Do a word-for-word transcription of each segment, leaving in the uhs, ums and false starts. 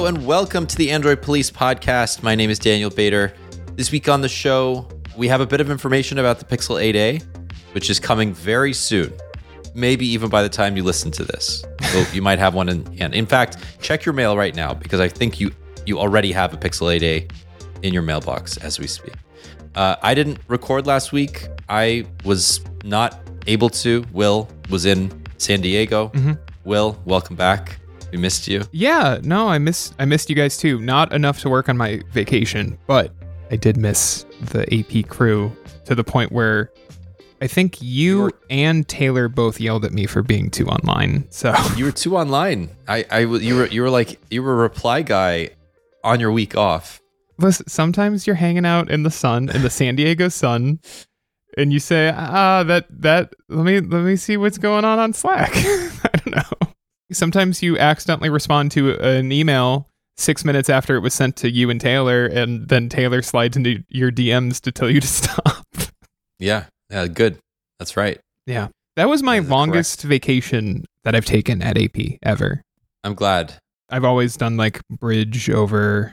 Hello and welcome to the Android Police Podcast. My name is Daniel Bader. This week on the show, we have a bit of information about the Pixel eight A, which is coming very soon. Maybe even by the time you listen to this. So you might have one in hand. In fact, check your mail right now because I think you, you already have a Pixel eight A in your mailbox as we speak. Uh, I didn't record last week. I was not able to. Will was in San Diego. Mm-hmm. Will, welcome back. We missed you. Yeah, no, I miss I missed you guys too. Not enough to work on my vacation, but I did miss the A P crew to the point where I think you were, and Taylor both yelled at me for being too online. So you were too online. I, I, you were, you were like, you were a reply guy on your week off. Listen, sometimes you're hanging out in the sun, in the San Diego sun, and you say, ah, that that let me let me see what's going on on Slack. I don't know. Sometimes you accidentally respond to an email six minutes after it was sent to you and Taylor, and then Taylor slides into your D Ms to tell you to stop. Yeah, yeah, good. That's right. Yeah, that was my That's longest correct. vacation that I've taken at A P ever. I'm glad. I've always done like bridge over,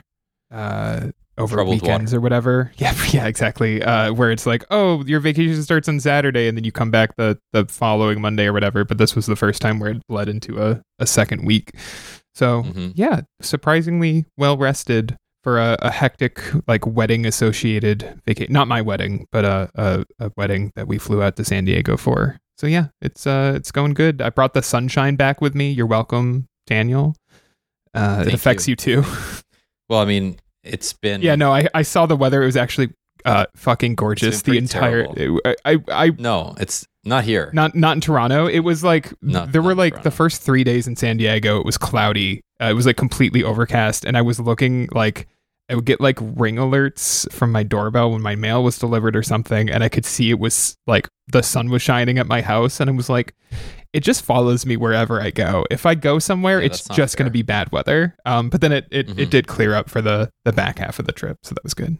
uh, over Troubled weekends water. or whatever. Yeah, yeah, exactly. Uh, where it's like, oh, your vacation starts on Saturday, and then you come back the the following Monday or whatever. But this was the first time where it bled into a, a second week. So Mm-hmm. yeah, surprisingly well rested for a, a hectic like wedding associated vacation. Not my wedding, but a, a a wedding that we flew out to San Diego for. So yeah, it's uh it's going good. I brought the sunshine back with me. You're welcome, Daniel. Uh, it Thank affects you, you too. Well, I mean, it's been Yeah, no, I, I saw the weather. It was actually uh fucking gorgeous. It's been The pretty entire I, I I no, it's not here. not not in Toronto. It was like Not- there not were in like Toronto. the first three days in San Diego. It was cloudy. Uh, it was like completely overcast, and I was looking like I would get like ring alerts from my doorbell when my mail was delivered or something, and I could see it was like the sun was shining at my house, and I was like, it just follows me wherever I go. If I go somewhere, Yeah, it's that's not just going to fair. be bad weather. Um, but then it it, Mhm. it did clear up for the the back half of the trip, so that was good.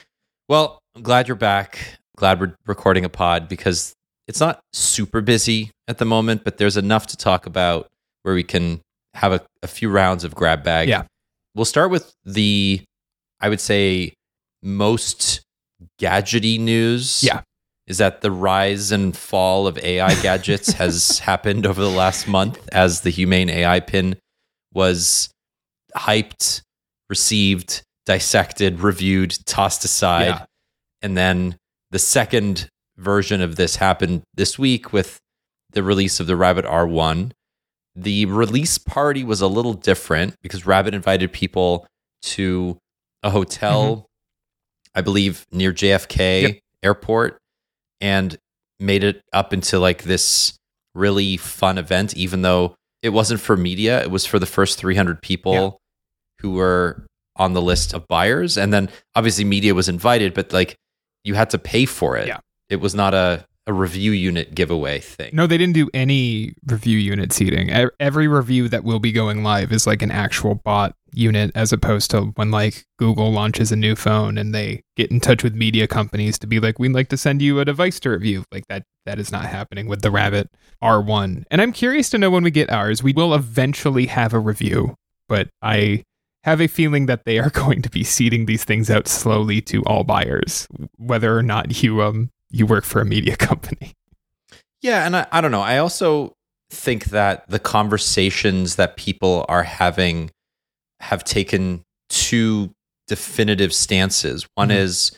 Well, I'm glad you're back. Glad we're recording a pod because it's not super busy at the moment, but there's enough to talk about where we can have a, a few rounds of grab bag. Yeah. We'll start with the, I would say, most gadgety news. Yeah. Is that the rise and fall of A I gadgets has happened over the last month as the Humane A I pin was hyped, received, dissected, reviewed, tossed aside. Yeah. And then the second version of this happened this week with the release of the Rabbit R one. The release party was a little different because Rabbit invited people to a hotel, Mhm. I believe, near J F K Yep. Airport and made it up into like this really fun event, even though it wasn't for media. It was for the first three hundred people Yeah. who were on the list of buyers. And then obviously media was invited, but like you had to pay for it. Yeah. It was not a, a review unit giveaway thing. No, they didn't do any review unit seating. E- Every review that will be going live is like an actual bot unit, as opposed to when like Google launches a new phone and they get in touch with media companies to be like, we'd like to send you a device to review. Like that, that is not happening with the Rabbit R one. And I'm curious to know when we get ours. We will eventually have a review, but I have a feeling that they are going to be seeding these things out slowly to all buyers, whether or not you um you work for a media company. Yeah, and I, I don't know. I also think that the conversations that people are having have taken two definitive stances. One Mhm. is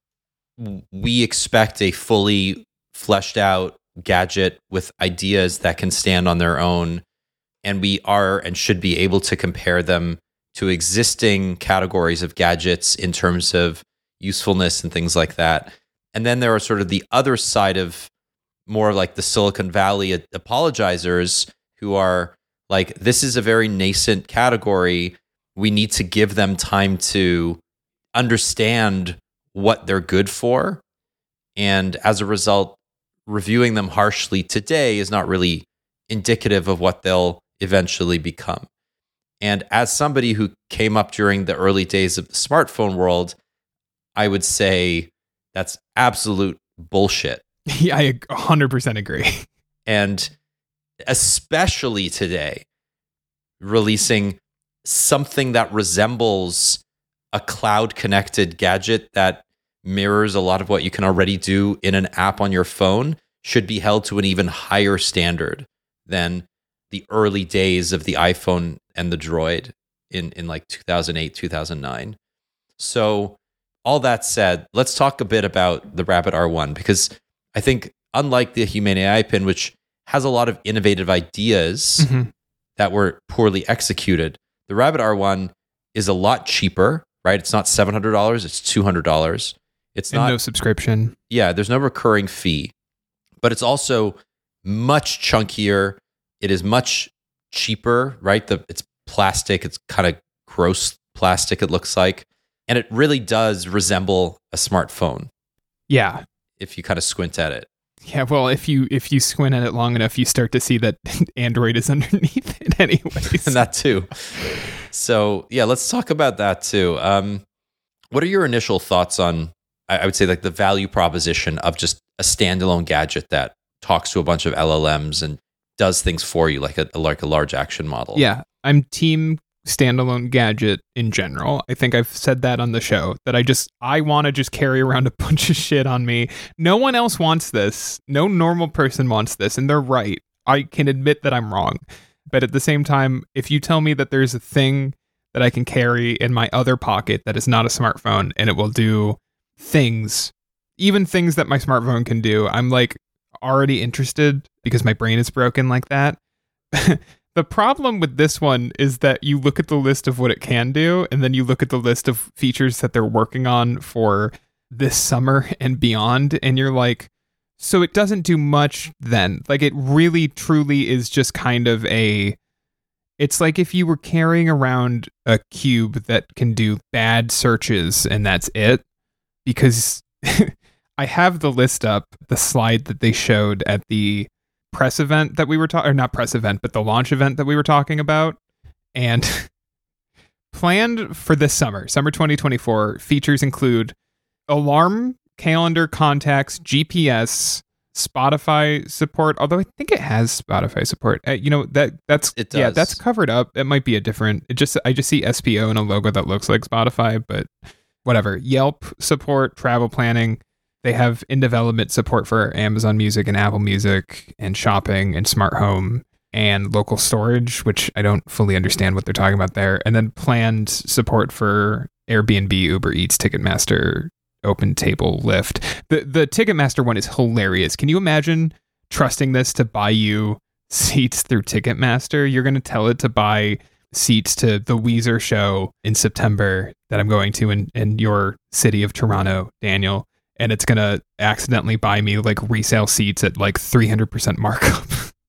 w- we expect a fully fleshed out gadget with ideas that can stand on their own, and we are and should be able to compare them to existing categories of gadgets in terms of usefulness and things like that. And then there are sort of the other side of more like the Silicon Valley a- apologizers who are like, this is a very nascent category. We need to give them time to understand what they're good for. And as a result, reviewing them harshly today is not really indicative of what they'll eventually become. And as somebody who came up during the early days of the smartphone world, I would say that's absolute bullshit. Yeah, I one hundred percent agree. And especially today, releasing something that resembles a cloud-connected gadget that mirrors a lot of what you can already do in an app on your phone should be held to an even higher standard than the early days of the iPhone and the Droid in, in like two thousand eight, two thousand nine. So all that said, let's talk a bit about the Rabbit R one, because I think unlike the Humane A I Pin, which has a lot of innovative ideas mm-hmm. that were poorly executed, the Rabbit R one is a lot cheaper, right? It's not seven hundred dollars, it's two hundred dollars. It's and not no subscription. Yeah, there's no recurring fee, but it's also much chunkier. It is much cheaper, right? The it's plastic. It's kind of gross plastic, it looks like. And it really does resemble a smartphone. Yeah. If you kind of squint at it. Yeah, well, if you if you squint at it long enough, you start to see that Android is underneath it anyways. And that too. So yeah, let's talk about that too. Um, what are your initial thoughts on, I would say, like the value proposition of just a standalone gadget that talks to a bunch of L L Ms and does things for you, like a like a large action model? Yeah, I'm team standalone gadget in general. I think I've said that on the show, that I just I want to just carry around a bunch of shit on me. No one else wants this. No normal person wants this, and they're right. I can admit that I'm wrong. But at the same time, if you tell me that there's a thing that I can carry in my other pocket that is not a smartphone and it will do things, even things that my smartphone can do, I'm like already interested because my brain is broken like that. The problem with this one is that you look at the list of what it can do, and then you look at the list of features that they're working on for this summer and beyond, and you're like, so it doesn't do much then. Like, it really truly is just kind of a, it's like if you were carrying around a cube that can do bad searches and that's it. Because I have the list up, the slide that they showed at the press event that we were talking, or not press event, but the launch event that we were talking about. And planned for this summer, summer twenty twenty-four, features include alarm, calendar, contacts, G P S, Spotify support. Although I think it has Spotify support. Uh, you know, that that's it does. Yeah, that's covered up. It might be a different. It just I just see S P O and a logo that looks like Spotify, but whatever. Yelp support, travel planning. They have in development support for Amazon Music and Apple Music and shopping and smart home and local storage, which I don't fully understand what they're talking about there. And then planned support for Airbnb, Uber Eats, Ticketmaster, Open Table, Lyft. The the Ticketmaster one is hilarious. Can you imagine trusting this to buy you seats through Ticketmaster? You're going to tell it to buy seats to the Weezer show in September that I'm going to in, in your city of Toronto, Daniel. And it's going to accidentally buy me like resale seats at like three hundred percent markup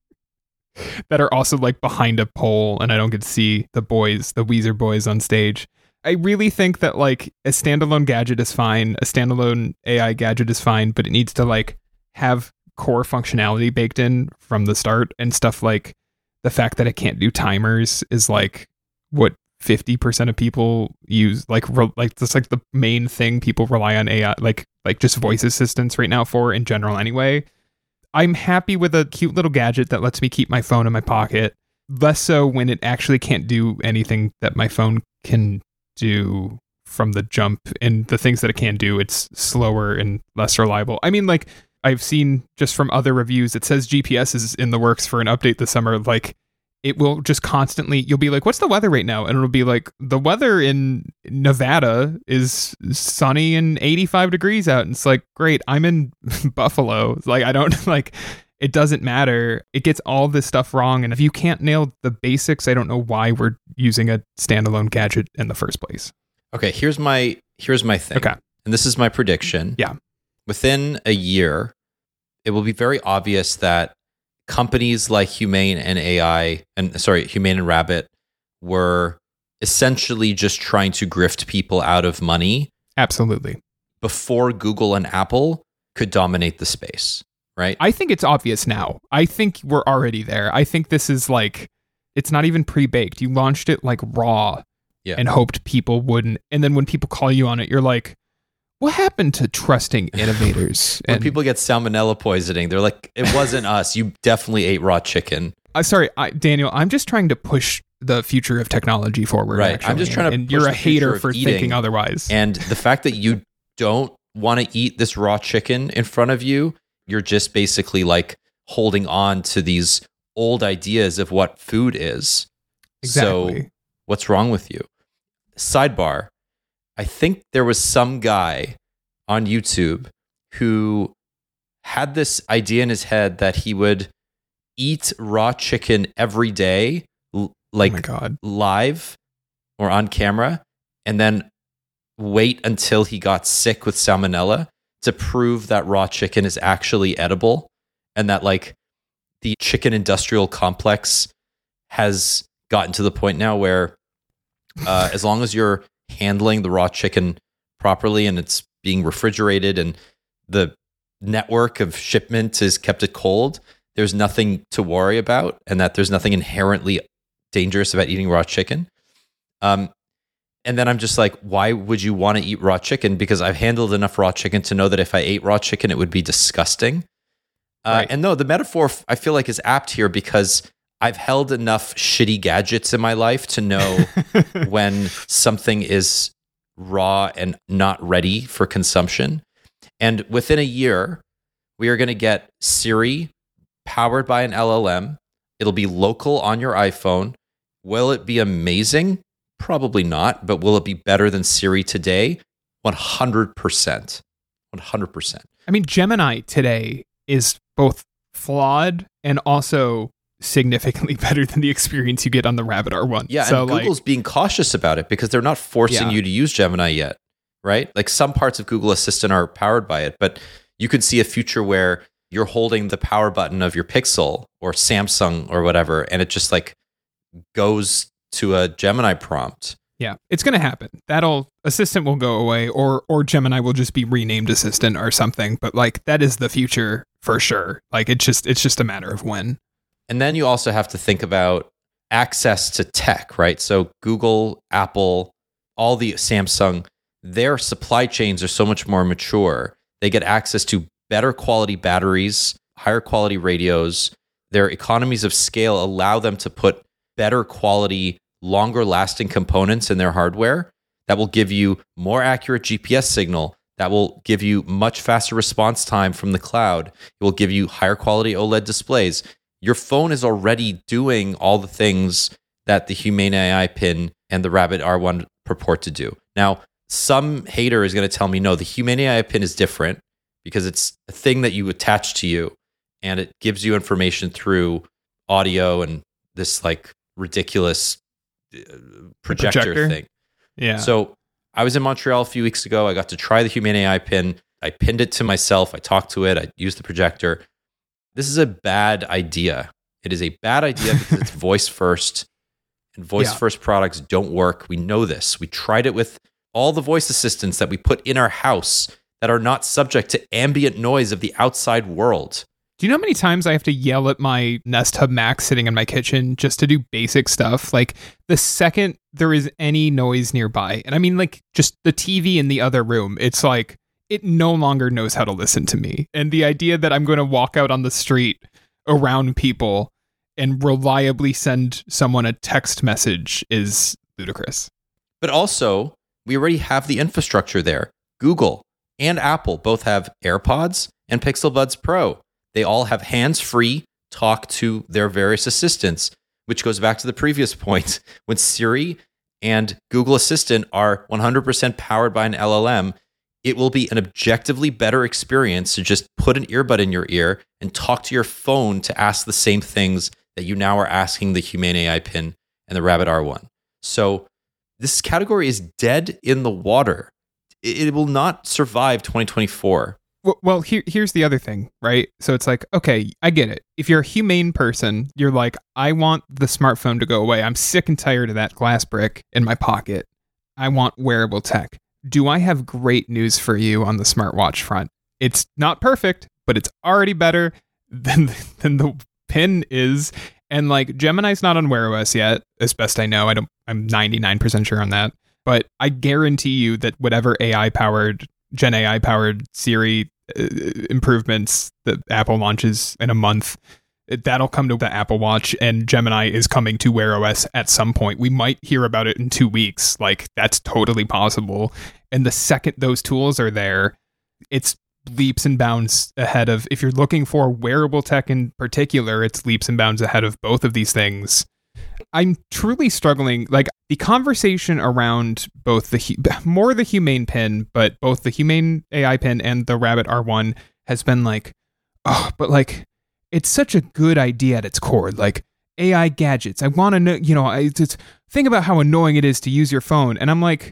that are also like behind a pole, and I don't get to see the boys, the Weezer boys on stage. I really think that like a standalone gadget is fine. A standalone A I gadget is fine, but it needs to like have core functionality baked in from the start, and stuff like the fact that it can't do timers is like what fifty percent of people use, like re- like that's like the main thing people rely on A I, like like just voice assistants right now for in general anyway. I'm happy with a cute little gadget that lets me keep my phone in my pocket, less so when it actually can't do anything that my phone can do from the jump, and the things that it can do, it's slower and less reliable. I mean, like I've seen just from other reviews, it says G P S is in the works for an update this summer. Like, it will just constantly, you'll be like, what's the weather right now? And it'll be like, the weather in Nevada is sunny and eighty-five degrees out. And it's like, great, I'm in Buffalo. It's like, I don't, like, it doesn't matter. It gets all this stuff wrong. And if you can't nail the basics, I don't know why we're using a standalone gadget in the first place. Okay, here's my, here's my thing. Okay. And this is my prediction. Yeah. Within a year, it will be very obvious that companies like Humane and A I, and sorry, Humane and Rabbit, were essentially just trying to grift people out of money. Absolutely. Before Google and Apple could dominate the space, right? I think it's obvious now. I think we're already there. I think this is like, it's not even pre-baked. You launched it like raw yeah. and hoped people wouldn't. And then when people call you on it, you're like, what happened to trusting innovators? When and people get salmonella poisoning, they're like, it wasn't us. You definitely ate raw chicken. Uh, sorry, I, Daniel, I'm just trying to push the future of technology forward. Right. Actually. I'm just trying to and push you're the a hater future for of eating. thinking otherwise. And the fact that you don't want to eat this raw chicken in front of you, you're just basically like holding on to these old ideas of what food is. Exactly. So what's wrong with you? Sidebar. I think there was some guy on YouTube who had this idea in his head that he would eat raw chicken every day, l- like oh my God. live or on camera, and then wait until he got sick with salmonella to prove that raw chicken is actually edible, and that like the chicken industrial complex has gotten to the point now where uh, as long as you're handling the raw chicken properly and it's being refrigerated and the network of shipment is kept it cold, there's nothing to worry about, and that there's nothing inherently dangerous about eating raw chicken. Um, and then I'm just like, why would you want to eat raw chicken? Because I've handled enough raw chicken to know that if I ate raw chicken, it would be disgusting. Uh, Right. And no, the metaphor I feel like is apt here because I've held enough shitty gadgets in my life to know when something is raw and not ready for consumption. And within a year, we are going to get Siri powered by an L L M. It'll be local on your iPhone. Will it be amazing? Probably not, but will it be better than Siri today? one hundred percent. one hundred percent. I mean, Gemini today is both flawed and also significantly better than the experience you get on the Rabbit R one. Yeah, so and like, Google's being cautious about it because they're not forcing Yeah. you to use Gemini yet, right? Like some parts of Google Assistant are powered by it, but you could see a future where you're holding the power button of your Pixel or Samsung or whatever, and it just like goes to a Gemini prompt. yeah, it's going to happen. That'll Assistant will go away, or or Gemini will just be renamed Assistant or something. But like that is the future for sure. Like it's just it's just a matter of when. And then you also have to think about access to tech, right? So Google, Apple, all the Samsung, their supply chains are so much more mature. They get access to better quality batteries, higher quality radios. Their economies of scale allow them to put better quality, longer lasting components in their hardware that will give you more accurate G P S signal, that will give you much faster response time from the cloud. It will give you higher quality OLED displays. Your phone is already doing all the things that the Humane A I Pin and the Rabbit R one purport to do. Now, some hater is going to tell me, no, the Humane A I Pin is different because it's a thing that you attach to you and it gives you information through audio and this like ridiculous uh, projector, projector? thing. Yeah. So I was in Montreal a few weeks ago. I got to try the Humane A I Pin. I pinned it to myself. I talked to it. I used the projector. This is a bad idea. It is a bad idea because it's voice first, and voice Yeah. first products don't work. We know this. We tried it with all the voice assistants that we put in our house that are not subject to ambient noise of the outside world. Do you know how many times I have to yell at my Nest Hub Max sitting in my kitchen just to do basic stuff? Like the second there is any noise nearby, and I mean like just the T V in the other room, it's like it no longer knows how to listen to me. And the idea that I'm going to walk out on the street around people and reliably send someone a text message is ludicrous. But also, we already have the infrastructure there. Google and Apple both have AirPods and Pixel Buds Pro. They all have hands-free talk to their various assistants, which goes back to the previous point. When Siri and Google Assistant are one hundred percent powered by an L L M, it will be an objectively better experience to just put an earbud in your ear and talk to your phone to ask the same things that you now are asking the Humane A I Pin and the Rabbit R one. So this category is dead in the water. It, it will not survive twenty twenty-four. Well, well here, here's the other thing, right? So it's like, okay, I get it. If you're a humane person, you're like, I want the smartphone to go away. I'm sick and tired of that glass brick in my pocket. I want wearable tech. Do I have great news for you on the smartwatch front? It's not perfect, but it's already better than, than the Pin is. And like Gemini's not on Wear O S yet, as best I know. I don't, I'm ninety-nine percent sure on that. But I guarantee you that whatever A I powered, Gen A I powered Siri uh, improvements that Apple launches in a month, That'll come to the Apple Watch, and Gemini is coming to Wear O S at some point. We might hear about it in two weeks. Like, that's totally possible. And the second those tools are there, it's leaps and bounds ahead of, if you're looking for wearable tech in particular, it's leaps and bounds ahead of both of these things. I'm truly struggling. Like, the conversation around both the, more the Humane pin, but both the Humane A I pin and the Rabbit R one has been like, oh, but like, it's such a good idea at its core. Like, A I gadgets. I want to know, you know, I just think about how annoying it is to use your phone. And I'm like,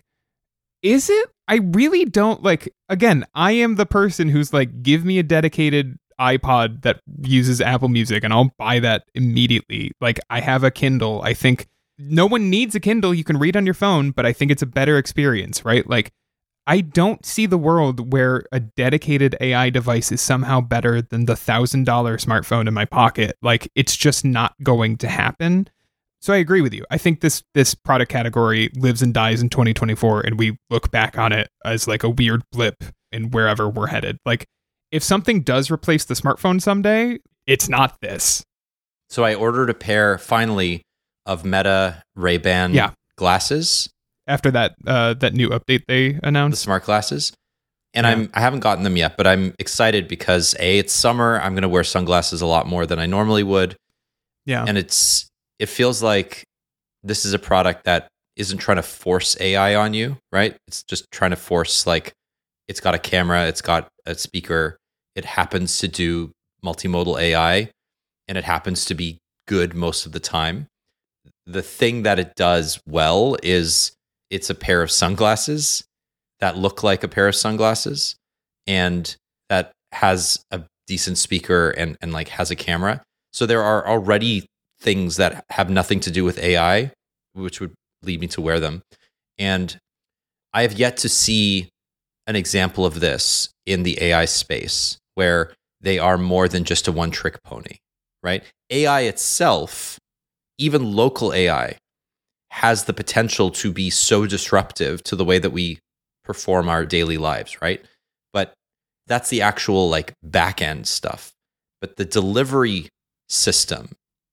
is it? I really don't like, again, I am the person who's like, give me a dedicated iPod that uses Apple Music and I'll buy that immediately. Like, I have a Kindle. I think no one needs a Kindle. You can read on your phone, but I think it's a better experience, right? Like, I don't see the world where a dedicated A I device is somehow better than the one thousand dollars smartphone in my pocket. Like, it's just not going to happen. So I agree with you. I think this this product category lives and dies in twenty twenty-four, and we look back on it as like a weird blip in wherever we're headed. Like, if something does replace the smartphone someday, it's not this. So I ordered a pair, finally, of Meta Ray-Ban yeah. glasses. After that uh, that new update they announced. The smart glasses. And yeah. I'm I haven't gotten them yet, but I'm excited because A, it's summer. I'm going to wear sunglasses a lot more than I normally would. Yeah. And it's it feels like this is a product that isn't trying to force A I on you, right? It's just trying to force, like, it's got a camera, it's got a speaker, it happens to do multimodal A I, and it happens to be good most of the time. The thing that it does well is it's a pair of sunglasses that look like a pair of sunglasses and that has a decent speaker and, and like has a camera. So there are already things that have nothing to do with A I, which would lead me to wear them. And I have yet to see an example of this in the A I space where they are more than just a one-trick pony, right? A I itself, even local A I, has the potential to be so disruptive to the way that we perform our daily lives, right? But that's the actual like back end stuff. But the delivery system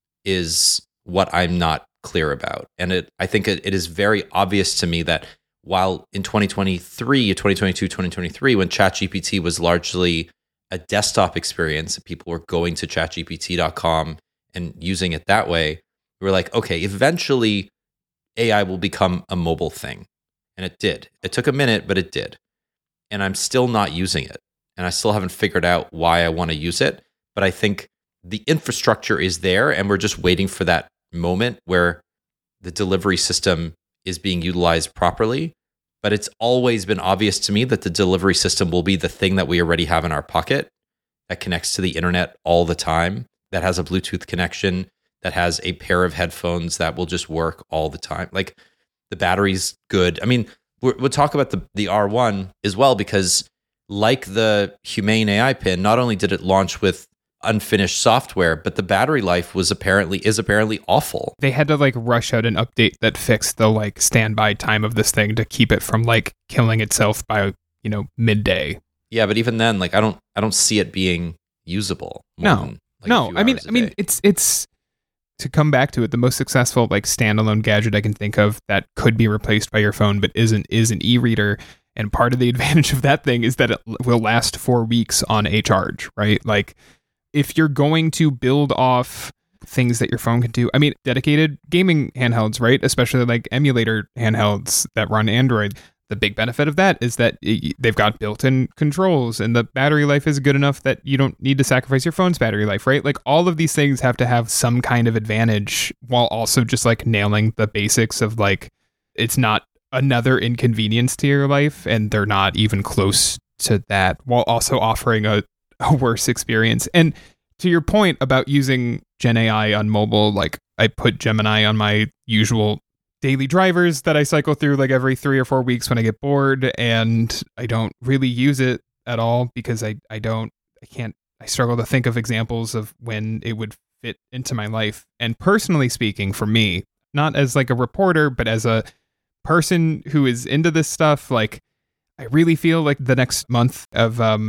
is what I'm not clear about. And it, I think it, it is very obvious to me that while in twenty twenty-three, twenty twenty-two, twenty twenty-three, when ChatGPT was largely a desktop experience, people were going to chat G P T dot com and using it that way, we were like, okay, eventually A I will become a mobile thing. And it did. It took a minute, but it did. And I'm still not using it. And I still haven't figured out why I want to use it. But I think the infrastructure is there, and we're just waiting for that moment where the delivery system is being utilized properly. But it's always been obvious to me that the delivery system will be the thing that we already have in our pocket that connects to the internet all the time, that has a Bluetooth connection, that has a pair of headphones that will just work all the time. Like, the battery's good. I mean, we're, we'll talk about the, the R one as well, because like the Humane A I pin, not only did it launch with unfinished software, but the battery life was apparently is apparently awful. They had to like rush out an update that fixed the like standby time of this thing to keep it from like killing itself by, you know, midday. Yeah, but even then, like I don't I don't see it being usable. No, than, like, no. I mean, I mean, it's it's to come back to it. The most successful like standalone gadget I can think of that could be replaced by your phone, but isn't is an e-reader. And part of the advantage of that thing is that it will last four weeks on a charge, right? Like, if you're going to build off things that your phone can do, I mean, dedicated gaming handhelds, right? Especially like emulator handhelds that run Android. The big benefit of that is that they've got built-in controls and the battery life is good enough that you don't need to sacrifice your phone's battery life, right? Like, all of these things have to have some kind of advantage while also just like nailing the basics of like, it's not another inconvenience to your life, and they're not even close to that, while also offering a, a worse experience. And to your point about using Gen A I on mobile, like I put Gemini on my usual daily drivers that I cycle through like every three or four weeks when I get bored, and I don't really use it at all because I, I don't, I can't, I struggle to think of examples of when it would fit into my life. And personally speaking, for me, not as like a reporter, but as a person who is into this stuff, like I really feel like the next month of um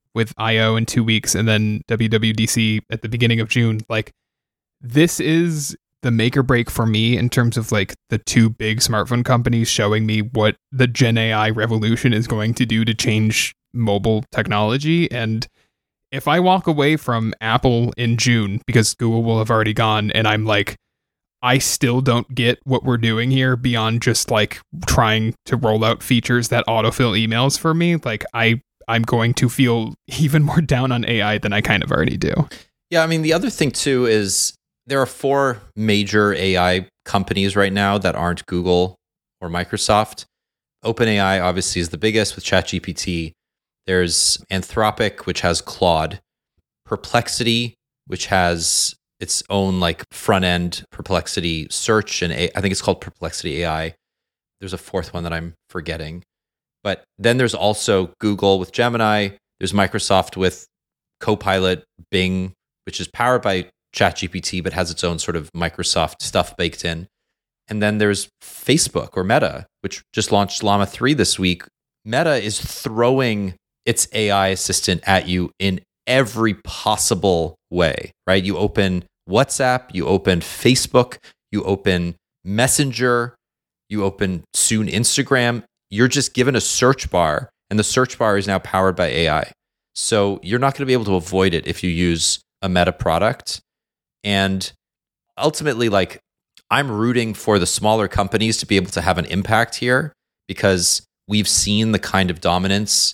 with I O in two weeks and then W W D C at the beginning of June. Like, this is the make or break for me in terms of like the two big smartphone companies showing me what the Gen A I revolution is going to do to change mobile technology. And if I walk away from Apple in June because Google will have already gone and I'm like, I still don't get what we're doing here beyond just like trying to roll out features that autofill emails for me, like I, I'm going to feel even more down on A I than I kind of already do. Yeah, I mean, the other thing too is there are four major A I companies right now that aren't Google or Microsoft. OpenAI obviously is the biggest with ChatGPT. There's Anthropic, which has Claude. Perplexity, which has its own like front end Perplexity search, and A- I think it's called Perplexity A I. There's a fourth one that I'm forgetting. But then there's also Google with Gemini. There's Microsoft with Copilot, Bing, which is powered by ChatGPT, but has its own sort of Microsoft stuff baked in. And then there's Facebook or Meta, which just launched Llama three this week. Meta is throwing its A I assistant at you in every possible way, right? You open WhatsApp, you open Facebook, you open Messenger, you open soon Instagram. You're just given a search bar, and the search bar is now powered by A I. So you're not going to be able to avoid it if you use a Meta product. And ultimately, like, I'm rooting for the smaller companies to be able to have an impact here because we've seen the kind of dominance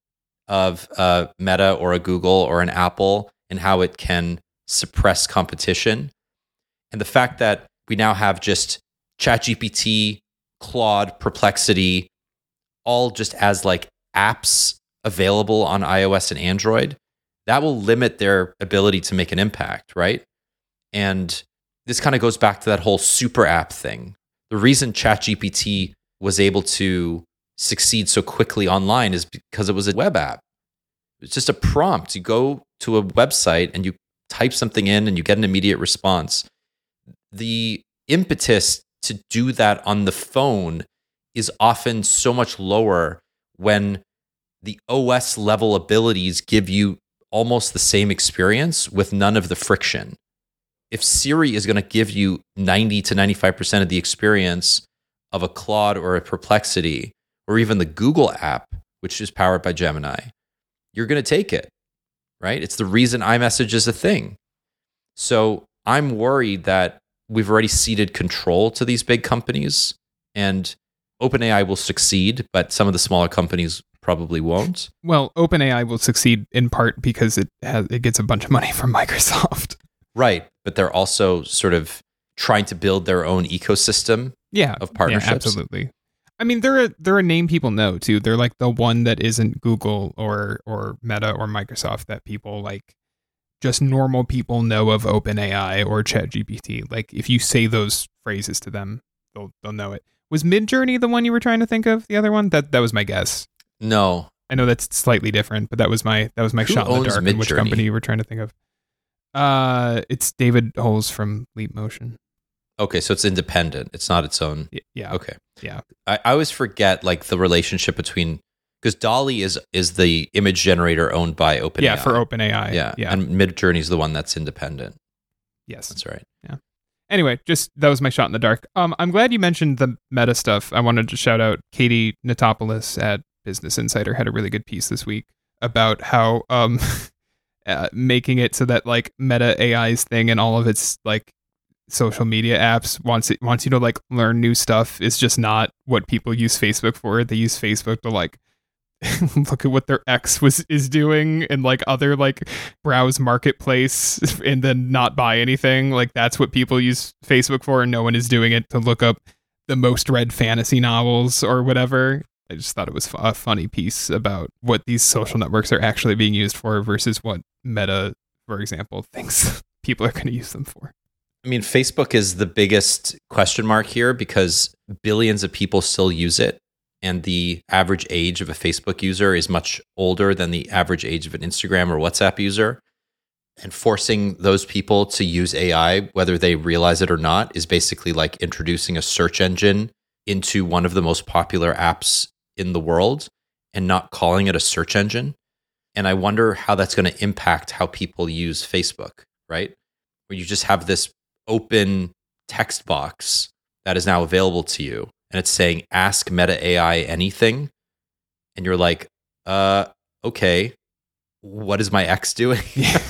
of a Meta or a Google or an Apple and how it can suppress competition. And the fact that we now have just ChatGPT, Claude, Perplexity, all just as like apps available on iOS and Android, that will limit their ability to make an impact, right? And this kind of goes back to that whole super app thing. The reason ChatGPT was able to succeed so quickly online is because it was a web app. It's just a prompt. You go to a website and you type something in and you get an immediate response. The impetus to do that on the phone is often so much lower when the O S level abilities give you almost the same experience with none of the friction. If Siri is going to give you ninety to ninety-five percent of the experience of a Claude or a Perplexity, or even the Google app, which is powered by Gemini, you're going to take it, right? It's the reason iMessage is a thing. So I'm worried that we've already ceded control to these big companies, and OpenAI will succeed, but some of the smaller companies probably won't. Well, OpenAI will succeed in part because it has it gets a bunch of money from Microsoft. Right, but they're also sort of trying to build their own ecosystem yeah, of partnerships. Yeah, absolutely. I mean, they're a, they're a name people know too. They're like the one that isn't Google or or Meta or Microsoft that people like. Just normal people know of OpenAI or ChatGPT. Like if you say those phrases to them, they'll they'll know it. Was Midjourney the one you were trying to think of? The other one? That that was my guess. No, I know that's slightly different, but that was my that was my Who shot in the owns dark. And which Midjourney? company you were trying to think of? Uh, it's David Holes from Leap Motion. okay, so it's independent. It's not its own. Y- Yeah. Okay, Yeah. I, I always forget like the relationship between because Dolly is is the image generator owned by OpenAI. Yeah, for OpenAI. Yeah, Yeah. and Midjourney is the one that's independent. Yes. That's right. Anyway, just that was my shot in the dark. Um, I'm glad you mentioned the Meta stuff. I wanted to shout out Katie Natopoulos at Business Insider had a really good piece this week about how um uh, making it so that like Meta A I's thing and all of its like social media apps wants it wants you to like learn new stuff is just not what people use Facebook for. They use Facebook to like look at what their ex was is doing and like other like browse marketplace and then not buy anything. Like that's what people use Facebook for, and no one is doing it to look up the most read fantasy novels or whatever. I just thought it was a funny piece about what these social networks are actually being used for versus what Meta, for example, thinks people are going to use them for. I mean, Facebook is the biggest question mark here because billions of people still use it. And the average age of a Facebook user is much older than the average age of an Instagram or WhatsApp user. And forcing those people to use A I, whether they realize it or not, is basically like introducing a search engine into one of the most popular apps in the world and not calling it a search engine. And I wonder how that's going to impact how people use Facebook, right? Where you just have this open text box that is now available to you. And it's saying, ask Meta A I anything. And you're like, uh, okay, what is my ex doing?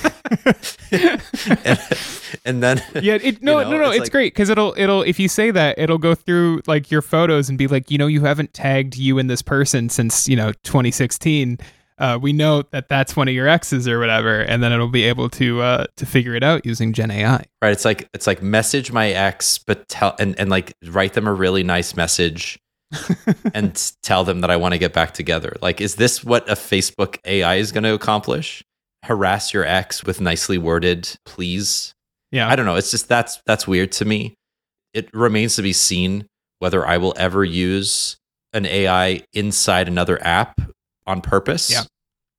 and, and then yeah, it, no, you know, no, no, it's, it's it's like, great because it'll it'll if you say that, it'll go through like your photos and be like, you know, you haven't tagged you and this person since, you know, twenty sixteen. Uh, we know that that's one of your exes or whatever, and then it'll be able to uh, to figure it out using Gen A I. Right. It's like it's like message my ex, but tell and, and like write them a really nice message and tell them that I want to get back together. Like, is this what a Facebook A I is going to accomplish? Harass your ex with nicely worded please. Yeah. I don't know. It's just that's that's weird to me. It remains to be seen whether I will ever use an A I inside another app on purpose. Yeah.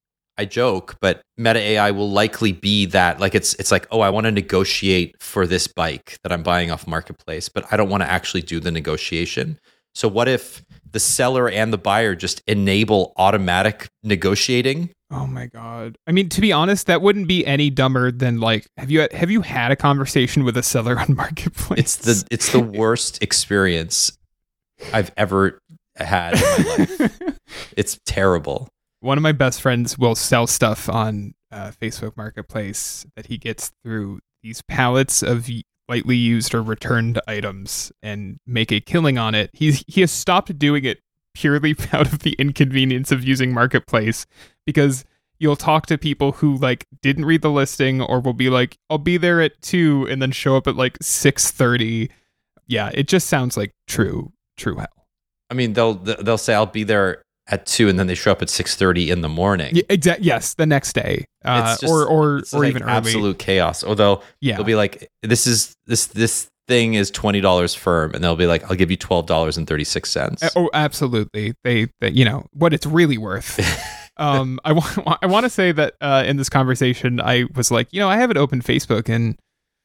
I joke, but Meta A I will likely be that. Like it's it's like, oh, I want to negotiate for this bike that I'm buying off Marketplace, but I don't want to actually do the negotiation. So what if the seller and the buyer just enable automatic negotiating? Oh my god! I mean, to be honest, that wouldn't be any dumber than like, have you have you had a conversation with a seller on Marketplace? It's the it's the worst experience I've ever had in my life. It's terrible. One of my best friends will sell stuff on uh, Facebook Marketplace that he gets through these pallets of lightly used or returned items and make a killing on it. He's he has stopped doing it purely out of the inconvenience of using Marketplace, because you'll talk to people who like didn't read the listing or will be like, I'll be there at two and then show up at like six thirty. Yeah, it just sounds like true, true hell. I mean, they'll they'll say I'll be there at two, and then they show up at six thirty in the morning. Yeah, exactly. Yes, the next day, uh, it's just, or or it's or like even early. Absolute chaos. Although Yeah, they'll be like, this is this this thing is twenty dollars firm, and they'll be like, I'll give you twelve dollars and thirty six cents. Oh, absolutely. They, they, you know what it's really worth. um, I want I want to say that uh, in this conversation, I was like, you know, I haven't opened Facebook and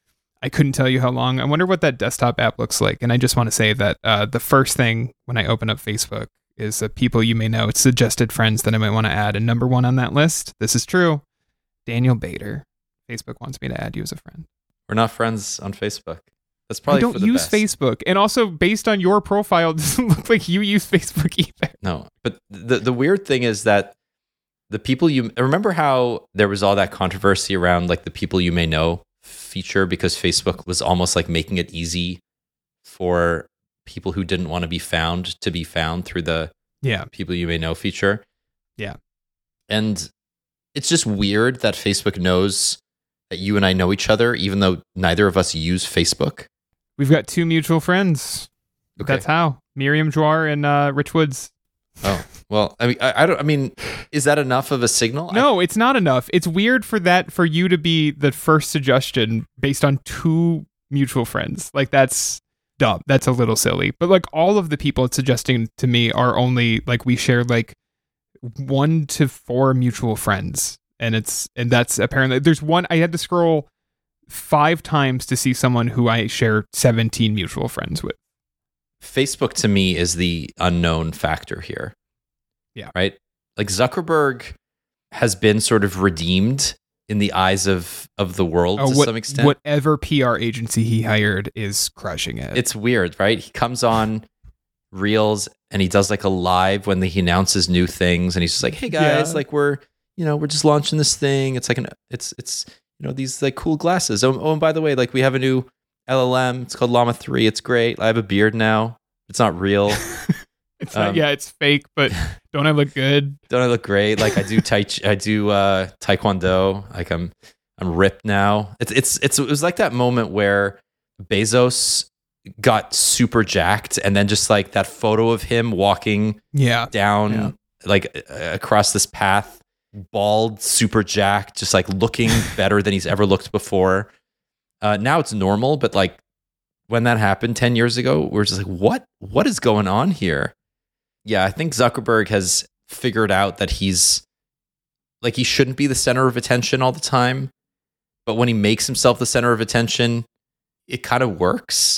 I couldn't tell you how long. I wonder what that desktop app looks like. And I just want to say that uh, the first thing when I open up Facebook is the people you may know. It's suggested friends that I might want to add. And number one on that list, this is true, Daniel Bader. Facebook wants me to add you as a friend. We're not friends on Facebook. That's probably I don't for the use best. Facebook. And also, based on your profile, it doesn't look like you use Facebook either. No, but the the weird thing is that the people you remember how there was all that controversy around like the people you may know feature, because Facebook was almost like making it easy for people who didn't want to be found to be found through the Yeah. people you may know feature. Yeah. And it's just weird that Facebook knows that you and I know each other, even though neither of us use Facebook. We've got two mutual friends. Okay. That's how. Miriam Jouar and uh, Rich Woods. Oh, well, I mean, I, I don't, I mean, is that enough of a signal? No, it's not enough. It's weird for that, for you to be the first suggestion based on two mutual friends. Like, that's dumb. That's a little silly. But like, all of the people it's suggesting to me are only like, we share like one to four mutual friends. And it's, and that's apparently, there's one, I had to scroll five times to see someone who I share seventeen mutual friends with. Facebook to me is the unknown factor here. Yeah. Right? Like Zuckerberg has been sort of redeemed in the eyes of, of the world Oh, to what- some extent. Whatever P R agency he hired is crushing it. It's weird, right? He comes on Reels and he does like a live when he announces new things, and he's just like, "Hey guys, Yeah. like we're, you know, we're just launching this thing. It's like an it's it's you know, these like cool glasses. Oh, oh and by the way, like we have a new L L M. It's called Llama three. It's great. I have a beard now. It's not real. It's not, Um, yeah, it's fake, but don't I look good? Don't I look great? Like I do tai I do uh, taekwondo. Like I'm I'm ripped now. It's it's it's it was like that moment where Bezos got super jacked, and then just like that photo of him walking Yeah. down Yeah. like uh, across this path, bald, super jacked, just like looking better than he's ever looked before. Uh, now it's normal, but like when that happened ten years ago, we're just like, what what is going on here? Yeah, I think Zuckerberg has figured out that he's like, he shouldn't be the center of attention all the time, but when he makes himself the center of attention, it kind of works.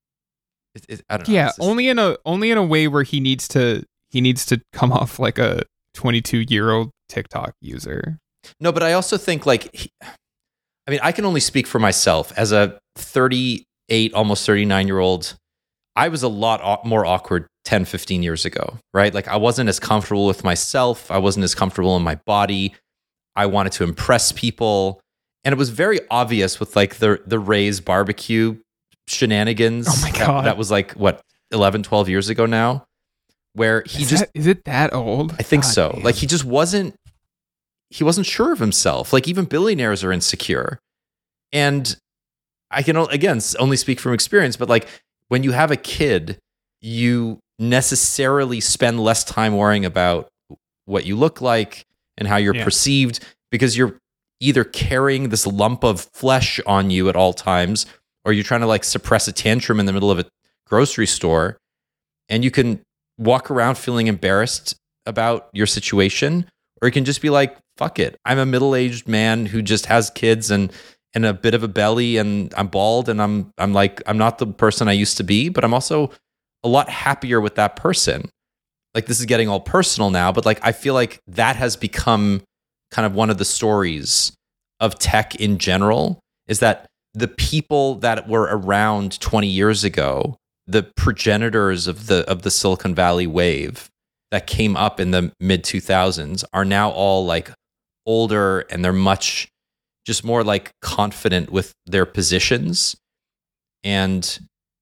It, it, I don't know. Yeah, It's just- only in a only in a way where he needs to he needs to come off like a twenty-two year old TikTok user. No, but I also think like, he, I mean, I can only speak for myself as a thirty-eight, almost thirty-nine year old. I was a lot au- more awkward ten, fifteen years ago, right? Like I wasn't as comfortable with myself. I wasn't as comfortable in my body. I wanted to impress people. And it was very obvious with like the the Ray's barbecue shenanigans. Oh my God. That, that was like, what, eleven, twelve years ago now? Where he is just... That, is it that old? I think God so. damn. Like he just wasn't... He wasn't sure of himself. Like even billionaires are insecure. And I can, again, only speak from experience, but like when you have a kid, you necessarily spend less time worrying about what you look like and how you're Yeah. perceived, because you're either carrying this lump of flesh on you at all times, or you're trying to like suppress a tantrum in the middle of a grocery store, and you can walk around feeling embarrassed about your situation, or you can just be like, fuck it. I'm a middle-aged man who just has kids and and a bit of a belly, and I'm bald, and I'm I'm like I'm not the person I used to be, but I'm also a lot happier with that person. Like this is getting all personal now, but like I feel like that has become kind of one of the stories of tech in general, is that the people that were around twenty years ago, the progenitors of the of the Silicon Valley wave that came up in the mid two thousands, are now all like older, and they're much just more like confident with their positions. And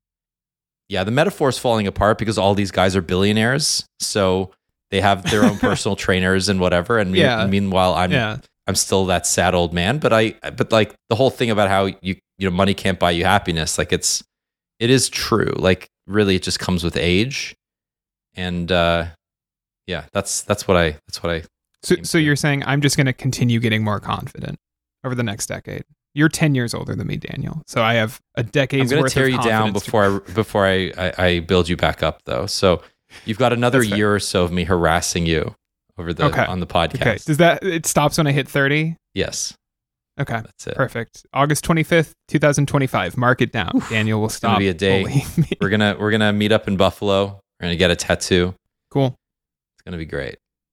yeah, the metaphor is falling apart because all these guys are billionaires. So they have their own personal trainers and whatever. And me- Yeah. meanwhile, I'm Yeah. I'm still that sad old man. But I but like the whole thing about how you you know money can't buy you happiness, like it's it is true. Like really, it just comes with age. And uh, yeah, that's that's what I that's what I. So, came so to. you're saying I'm just going to continue getting more confident over the next decade. You're ten years older than me, Daniel. So I have a I'm decade's going to worth tear of you down confidence to- before I before I, I I build you back up, though. So you've got another That's fair. year or so of me harassing you over the Okay. on the podcast. Okay. Does that it stops when I hit thirty? Yes, Okay. that's it. Perfect. August twenty-fifth, twenty twenty-five. Mark it down. Daniel will gonna stop. be a day. bullying me. We're gonna we're gonna meet up in Buffalo. We're gonna get a tattoo. Cool. It's gonna be great.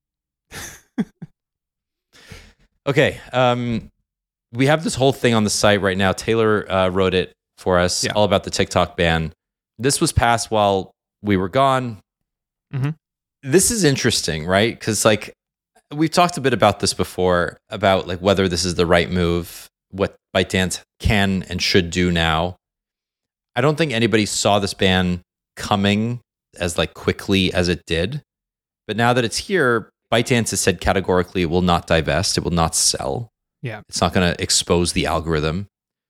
Okay. Um, we have this whole thing on the site right now. Taylor uh, wrote it for us, Yeah. all about the TikTok ban. This was passed while we were gone. Mhm. This is interesting, right? Because like we've talked a bit about this before, about like whether this is the right move, what ByteDance can and should do now. I don't think anybody saw this ban coming as like quickly as it did. But now that it's here, ByteDance has said categorically it will not divest, it will not sell. Yeah. It's not going to expose the algorithm.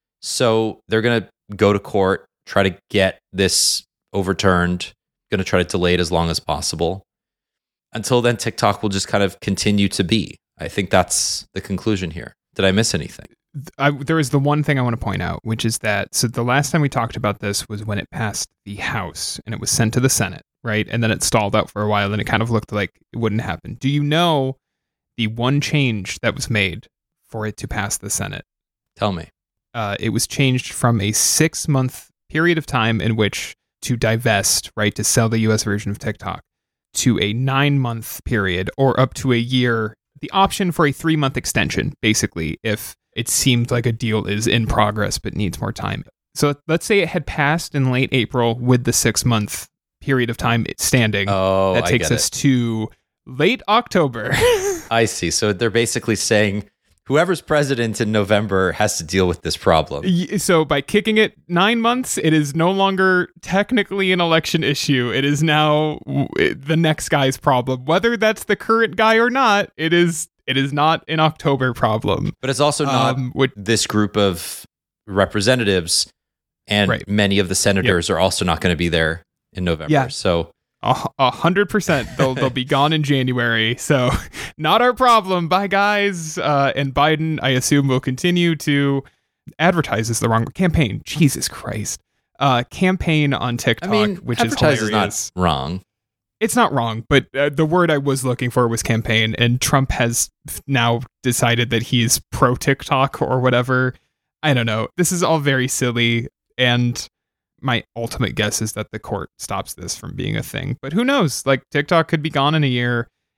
So they're going to go to court, try to get this overturned, going to try to delay it as long as possible. Until then, TikTok will just kind of continue to be. I think that's the conclusion here. Did I miss anything? I, there is the one thing I want to point out, which is that so the last time we talked about this was when it passed the House and it was sent to the Senate, right? And then it stalled out for a while and it kind of looked like it wouldn't happen. Do you know the one change that was made for it to pass the Senate? Tell me. Uh, it was changed from a six month period of time in which to divest, right, to sell the U S version of TikTok, to a nine month period or up to a year. The option for a three month extension, basically, if it seemed like a deal is in progress but needs more time. So let's say it had passed in late April with the six month period of time standing. Oh, that I takes get us it. to late October. I see. So they're basically saying whoever's president in November has to deal with this problem. Y- So by kicking it nine months, it is no longer technically an election issue. It is now w- it- the next guy's problem. Whether that's the current guy or not, it is it is not an October problem. But it's also not Um, which- this group of representatives, and Right. many of the senators are also not going to be there in November. Yeah. So A a hundred percent. They'll they'll be gone in January. So not our problem. Bye guys. Uh, and Biden, I assume, will continue to advertise is the wrong campaign. Jesus Christ. Uh, campaign on TikTok, I mean, which is advertise is hilarious. not wrong. It's not wrong, but uh, the word I was looking for was campaign, and Trump has f- now decided that he's pro TikTok or whatever. I don't know. This is all very silly, and my ultimate guess is that the court stops this from being a thing. But who knows? Like, TikTok could be gone in a year,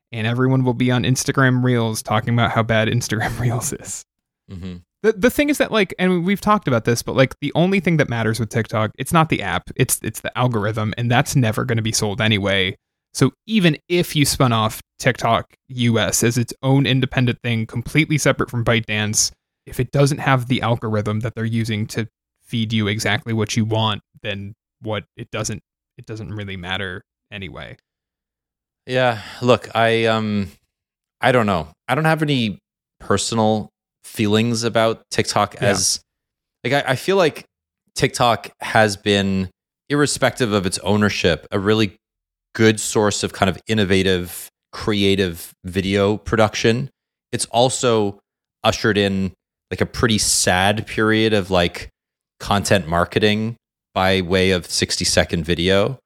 and everyone will be on Instagram Reels talking about how bad Instagram Reels is. Mm-hmm. The the thing is that, like, and we've talked about this, but like the only thing that matters with TikTok, it's not the app, it's it's the algorithm, and that's never going to be sold anyway. So even if you spun off TikTok U S as its own independent thing, completely separate from ByteDance, if it doesn't have the algorithm that they're using to feed you exactly what you want, then what it doesn't it doesn't really matter anyway. Yeah, look, I um I don't know. I don't have any personal feelings about TikTok Yeah. as like I, I feel like TikTok has been, irrespective of its ownership, a really good source of kind of innovative, creative video production. It's also ushered in like a pretty sad period of like content marketing by way of sixty second video.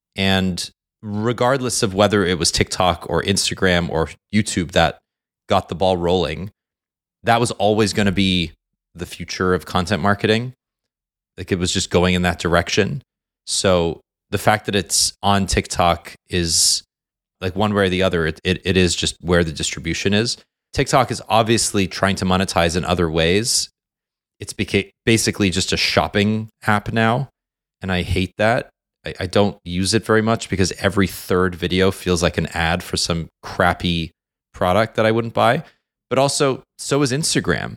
And regardless of whether it was TikTok or Instagram or YouTube that got the ball rolling, that was always going to be the future of content marketing. Like it was just going in that direction. So the fact that it's on TikTok is like one way or the other, it, it, it is just where the distribution is. TikTok is obviously trying to monetize in other ways. It's beca- basically just a shopping app now. And I hate that. I, I don't use it very much because every third video feels like an ad for some crappy product that I wouldn't buy. But also, so is Instagram.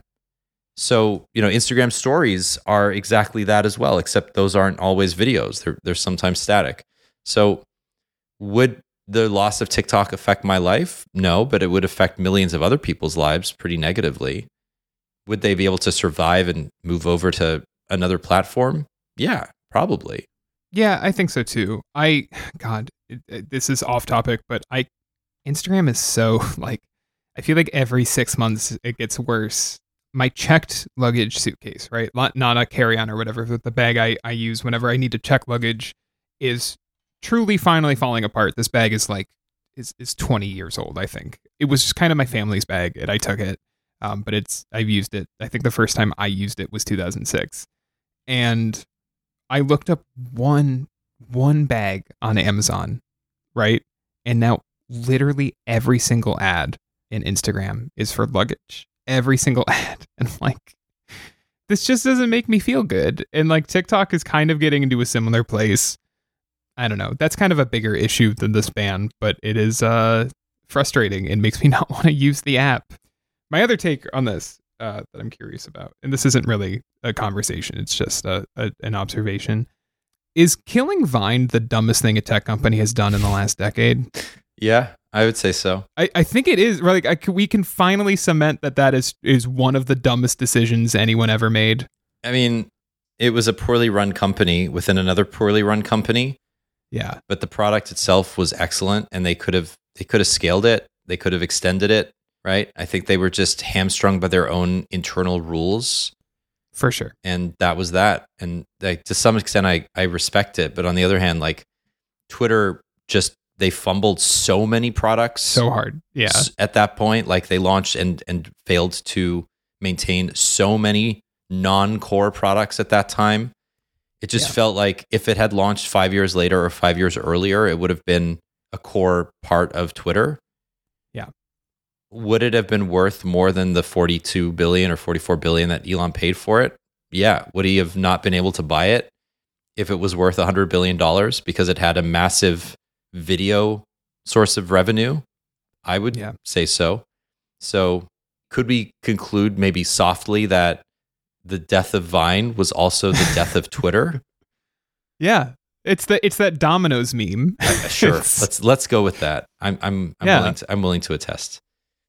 So, you know, Instagram stories are exactly that as well, except those aren't always videos. They're, they're sometimes static. So would the loss of TikTok affect my life? No, but it would affect millions of other people's lives pretty negatively. Would they be able to survive and move over to another platform? Yeah, probably. Yeah, I think so too. I, God, it, it, this is off topic, but I, Instagram is so like, I feel like every six months it gets worse. My checked luggage suitcase, right? Not, not a carry-on or whatever, but the bag I, I use whenever I need to check luggage is truly finally falling apart. This bag is like, is, is twenty years old, I think. It was just kind of my family's bag and I took it. Um, but it's, I've used it. I think the first time I used it was two thousand six. And I looked up one, one bag on Amazon, right? And now literally every single ad in Instagram is for luggage. Every single ad. And I'm like, this just doesn't make me feel good. And like TikTok is kind of getting into a similar place. I don't know. That's kind of a bigger issue than this ban, but it is uh, frustrating and makes me not want to use the app. My other take on this uh, that I'm curious about, and this isn't really a conversation, it's just a, a, an observation. Is killing Vine the dumbest thing a tech company has done in the last decade? Yeah, I would say so. I, I think it is. Like I, we can finally cement that that is is one of the dumbest decisions anyone ever made. I mean, it was a poorly run company within another poorly run company. Yeah, but the product itself was excellent, and they could have they could have scaled it. They could have extended it. Right? I think they were just hamstrung by their own internal rules. For sure. And that was that. And like to some extent, I I respect it. But on the other hand, like Twitter just they fumbled so many products so hard. Yeah. At that point, like they launched and and failed to maintain so many non-core products at that time. It just yeah. felt like if it had launched five years later or five years earlier, it would have been a core part of Twitter. Yeah. Would it have been worth more than the forty-two billion or forty-four billion that Elon paid for it? Yeah. Would he have not been able to buy it if it was worth one hundred billion dollars because it had a massive video source of revenue? I would yeah. say so. So could we conclude maybe softly that the death of Vine was also the death of Twitter? Yeah. It's the it's that Domino's meme. uh, sure. let's let's go with that. I'm I'm I'm yeah. willing to I'm willing to attest.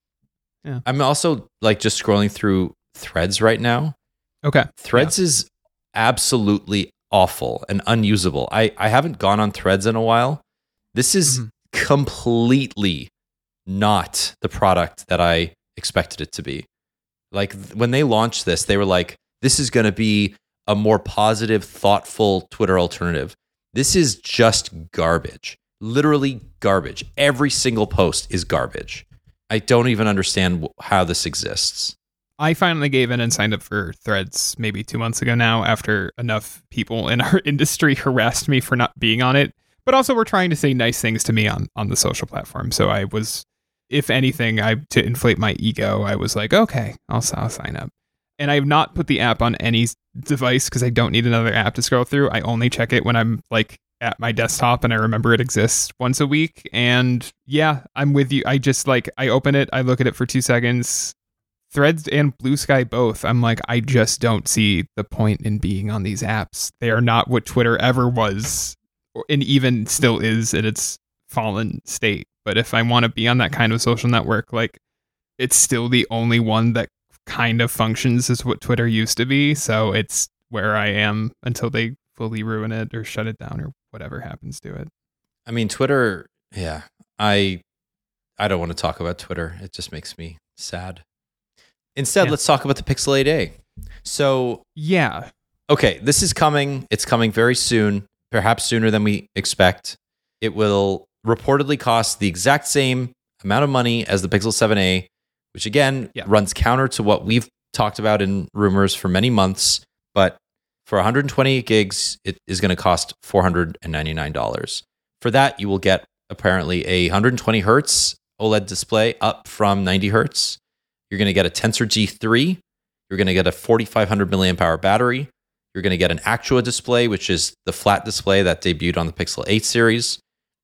Yeah. I'm also like just scrolling through Threads right now. Okay. Threads yeah. is absolutely awful and unusable. I, I haven't gone on Threads in a while. This is mm-hmm. completely not the product that I expected it to be. Like when they launched this, they were like, this is going to be a more positive, thoughtful Twitter alternative. This is just garbage. Literally garbage. Every single post is garbage. I don't even understand how this exists. I finally gave in and signed up for Threads maybe two months ago now after enough people in our industry harassed me for not being on it, but also were trying to say nice things to me on, on the social platform. So I was if anything, I to inflate my ego, I was like, okay, I'll, I'll sign up. And I have not put the app on any device because I don't need another app to scroll through. I only check it when I'm like at my desktop and I remember it exists once a week. And yeah, I'm with you. I just like, I open it, I look at it for two seconds. Threads and Blue Sky both. I'm like, I just don't see the point in being on these apps. They are not what Twitter ever was, and even still is in its fallen state. But if I want to be on that kind of social network, like, it's still the only one that kind of functions as what Twitter used to be. So it's where I am until they fully ruin it or shut it down or whatever happens to it. I mean, Twitter, yeah, I I don't want to talk about Twitter. It just makes me sad. Instead, yeah. Let's talk about the Pixel eight A. So, yeah. Okay, this is coming. It's coming very soon, perhaps sooner than we expect. It will reportedly cost the exact same amount of money as the Pixel seven A, which again yeah. runs counter to what we've talked about in rumors for many months. But for one hundred twenty gigs, it is going to cost four hundred ninety-nine dollars. For that, you will get apparently a one hundred twenty hertz OLED display up from ninety hertz. You're going to get a Tensor G three. You're going to get a forty-five hundred milliamp hour battery. You're going to get an Actua display, which is the flat display that debuted on the Pixel eight series.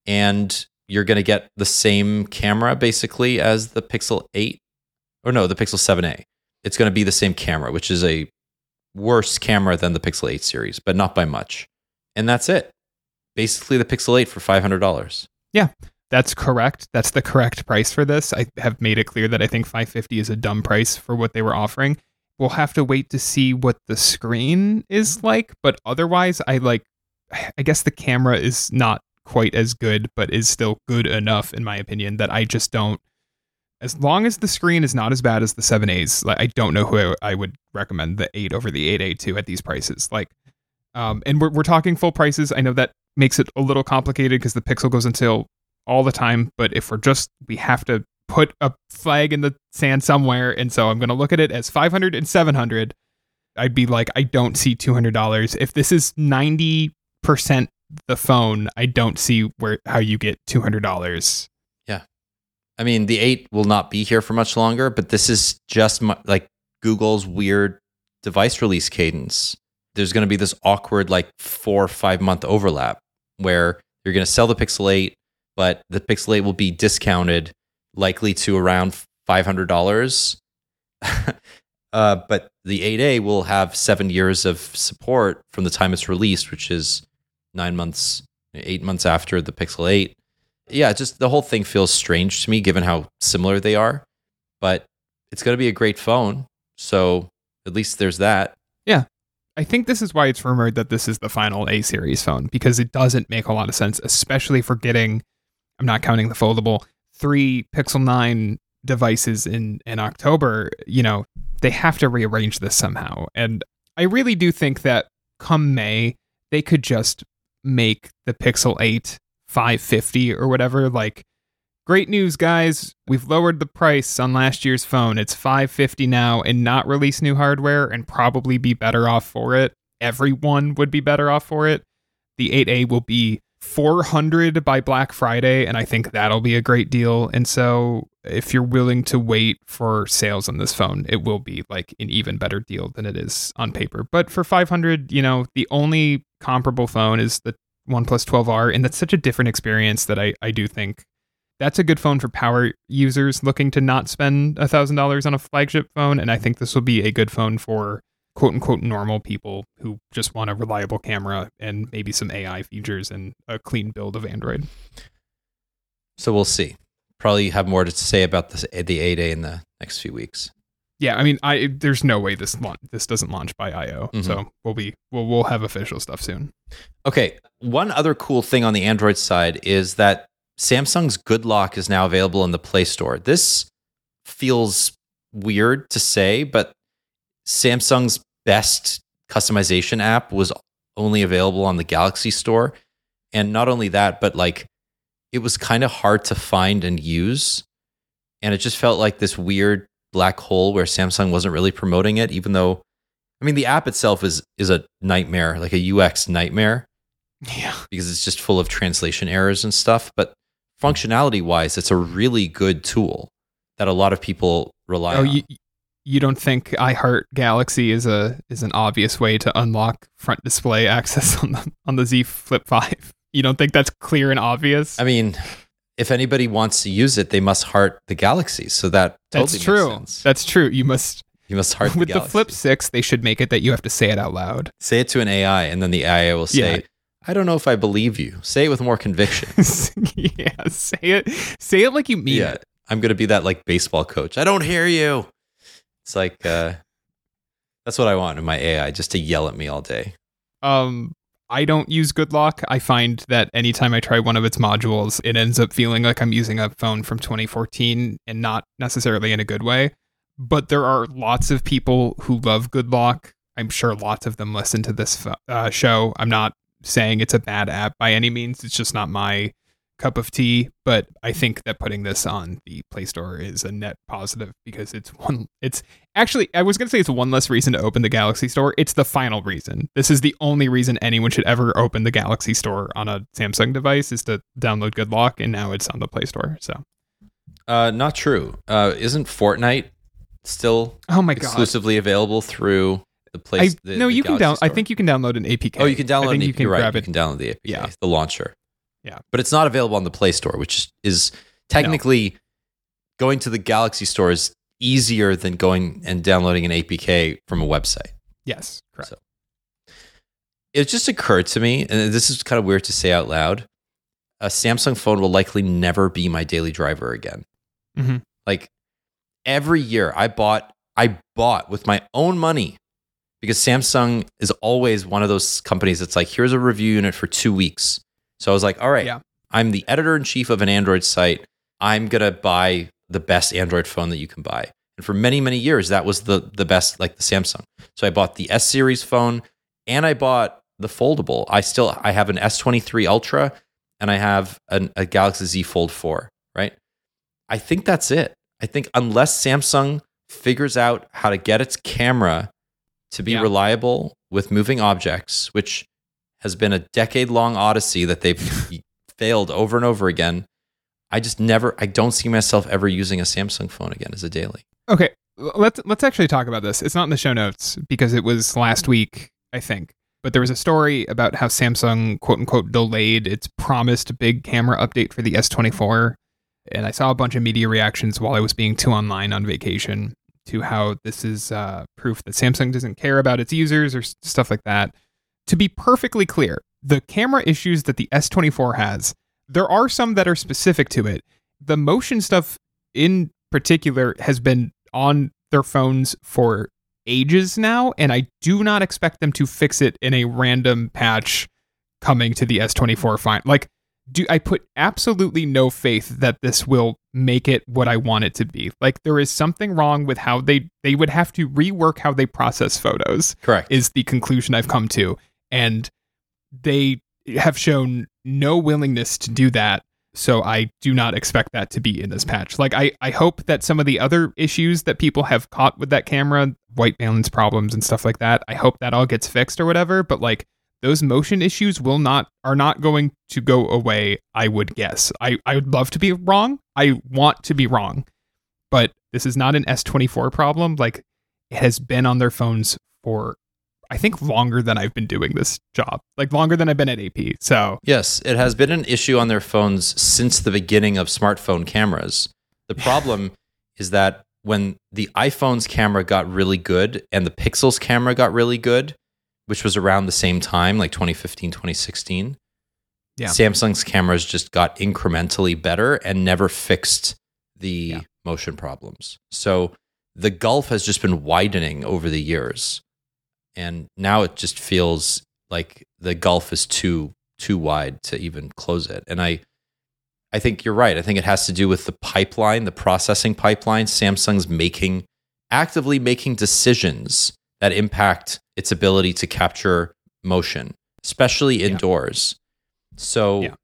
And you're going to get the same camera basically as the Pixel eight. Or no, the Pixel seven A. It's going to be the same camera, which is a worse camera than the Pixel eight series, but not by much. And that's it. Basically the Pixel eight for five hundred dollars. Yeah, that's correct. That's the correct price for this. I have made it clear that I think five hundred fifty dollars is a dumb price for what they were offering. We'll have to wait to see what the screen is like, but otherwise, I like, I guess the camera is not quite as good, but is still good enough, in my opinion, that I just don't, as long as the screen is not as bad as the seven A's, like, I don't know who I, I would recommend the eight over the eight A to at these prices. Like, um, and we're, we're talking full prices. I know that makes it a little complicated because the Pixel goes until all the time, but if we're just, we have to put a flag in the sand somewhere, and so I'm going to look at it as five hundred and seven hundred. I'd be like, I don't see two hundred dollars. If this is ninety percent the phone, I don't see where how you get two hundred dollars. Yeah. I mean, the eight will not be here for much longer, but this is just my, like Google's weird device release cadence. There's going to be this awkward like four or five month overlap where you're going to sell the Pixel eight, but the Pixel eight will be discounted likely to around five hundred dollars. uh, but the eight A will have seven years of support from the time it's released, which is nine months, eight months after the Pixel eight. Yeah, just the whole thing feels strange to me given how similar they are, but it's going to be a great phone. So at least there's that. Yeah. I think this is why it's rumored that this is the final A series phone, because it doesn't make a lot of sense, especially for getting, I'm not counting the foldable, three Pixel nine devices in, in October. You know, they have to rearrange this somehow. And I really do think that come May, they could just make the Pixel eight five hundred fifty dollars or whatever. Like, great news, guys. We've lowered the price on last year's phone. It's five hundred fifty dollars now, and not release new hardware and probably be better off for it. Everyone would be better off for it. The eight A will be four hundred dollars by Black Friday, and I think that'll be a great deal. And so if you're willing to wait for sales on this phone, it will be like an even better deal than it is on paper. But for five hundred dollars, you know, the only comparable phone is the OnePlus twelve R, and that's such a different experience that I, I do think that's a good phone for power users looking to not spend one thousand dollars on a flagship phone. And I think this will be a good phone for quote unquote normal people who just want a reliable camera and maybe some A I features and a clean build of Android. So we'll see. Probably have more to say about this, the eight A in the next few weeks. Yeah, I mean, I there's no way this launch, this doesn't launch by I O. Mm-hmm. So we'll be we'll we'll have official stuff soon. Okay, one other cool thing on the Android side is that Samsung's Good Lock is now available in the Play Store. This feels weird to say, but Samsung's best customization app was only available on the Galaxy Store. And not only that, but like it was kind of hard to find and use. And it just felt like this weird black hole where Samsung wasn't really promoting it, even though, I mean, the app itself is is a nightmare, like a U X nightmare. Yeah. Because it's just full of translation errors and stuff. But functionality wise, it's a really good tool that a lot of people rely oh, on. You, you don't think iHeart Galaxy is a is an obvious way to unlock front display access on the on the Z Flip five? You don't think that's clear and obvious? I mean, if anybody wants to use it, they must heart the Galaxy. So that totally that's true. makes sense. That's true. You must. You must heart with the the, Galaxy. Flip six. They should make it that you have to say it out loud. Say it to an A I, and then the A I will say, Yeah. "I don't know if I believe you." Say it with more conviction. Yeah, say it. Say it like you mean Yeah, it. I'm gonna be that like baseball coach. I don't hear you. It's like uh, that's what I want in my A I, just to yell at me all day. Um, I don't use GoodLock. I find that anytime I try one of its modules, it ends up feeling like I'm using a phone from twenty fourteen and not necessarily in a good way. But there are lots of people who love GoodLock. I'm sure lots of them listen to this uh, show. I'm not saying it's a bad app by any means. It's just not my cup of tea. But I think that putting this on the Play Store is a net positive because it's one. It's actually, I was going to say it's one less reason to open the Galaxy Store. It's the final reason. This is the only reason anyone should ever open the Galaxy Store on a Samsung device is to download GoodLock, and now it's on the Play Store. So, uh, not true. Uh, isn't Fortnite still oh my god, exclusively available through the place? I, no, you can down. I think you can download an A P K. Oh, you can download. I think an, you can you're right. grab You it. can download the A P K, Yeah. the launcher. Yeah, but it's not available on the Play Store, which is technically no. going to the Galaxy Store is easier than going and downloading an A P K from a website. Yes, correct. So, it just occurred to me, and this is kind of weird to say out loud. A Samsung phone will likely never be my daily driver again. Mm-hmm. Like every year, I bought. I bought with my own money because Samsung is always one of those companies that's like, here's a review unit for two weeks. So I was like, all right, yeah. I'm the editor-in-chief of an Android site. I'm going to buy the best Android phone that you can buy. And for many, many years, that was the the best, like the Samsung. So I bought the S series phone and I bought the foldable. I still, I have an S twenty-three Ultra and I have an, a Galaxy Z Fold four, right? I think that's it. I think unless Samsung figures out how to get its camera to be yeah. reliable with moving objects, which has been a decade-long odyssey that they've failed over and over again. I just never, I don't see myself ever using a Samsung phone again as a daily. Okay, let's let's actually talk about this. It's not in the show notes because it was last week, I think. But there was a story about how Samsung, quote unquote, delayed its promised big camera update for the S twenty-four. And I saw a bunch of media reactions while I was being too online on vacation to how this is uh, proof that Samsung doesn't care about its users or stuff like that. To be perfectly clear, the camera issues that the S twenty-four has, there are some that are specific to it. The motion stuff in particular has been on their phones for ages now, and I do not expect them to fix it in a random patch coming to the S twenty-four fine. Like, do I put absolutely no faith that this will make it what I want it to be. Like, there is something wrong with how they they would have to rework how they process photos. Correct. Is the conclusion I've come to. And they have shown no willingness to do that. So I do not expect that to be in this patch. Like, I, I hope that some of the other issues that people have caught with that camera, white balance problems and stuff like that, I hope that all gets fixed or whatever. But like, those motion issues will not are not going to go away, I would guess. I, I would love to be wrong. I want to be wrong. But this is not an S twenty-four problem. Like, it has been on their phones for, I think, longer than I've been doing this job. Like, longer than I've been at A P. So yes, it has been an issue on their phones since the beginning of smartphone cameras. The problem is that when the iPhone's camera got really good and the Pixel's camera got really good, which was around the same time, like twenty fifteen, twenty sixteen, yeah. Samsung's cameras just got incrementally better and never fixed the yeah. motion problems. So the gulf has just been widening over the years. And now it just feels like the gulf is too too wide to even close it. And I I think you're right. I think it has to do with the pipeline, the processing pipeline. Samsung's making, actively making decisions that impact its ability to capture motion, especially indoors. Yeah. So, yeah.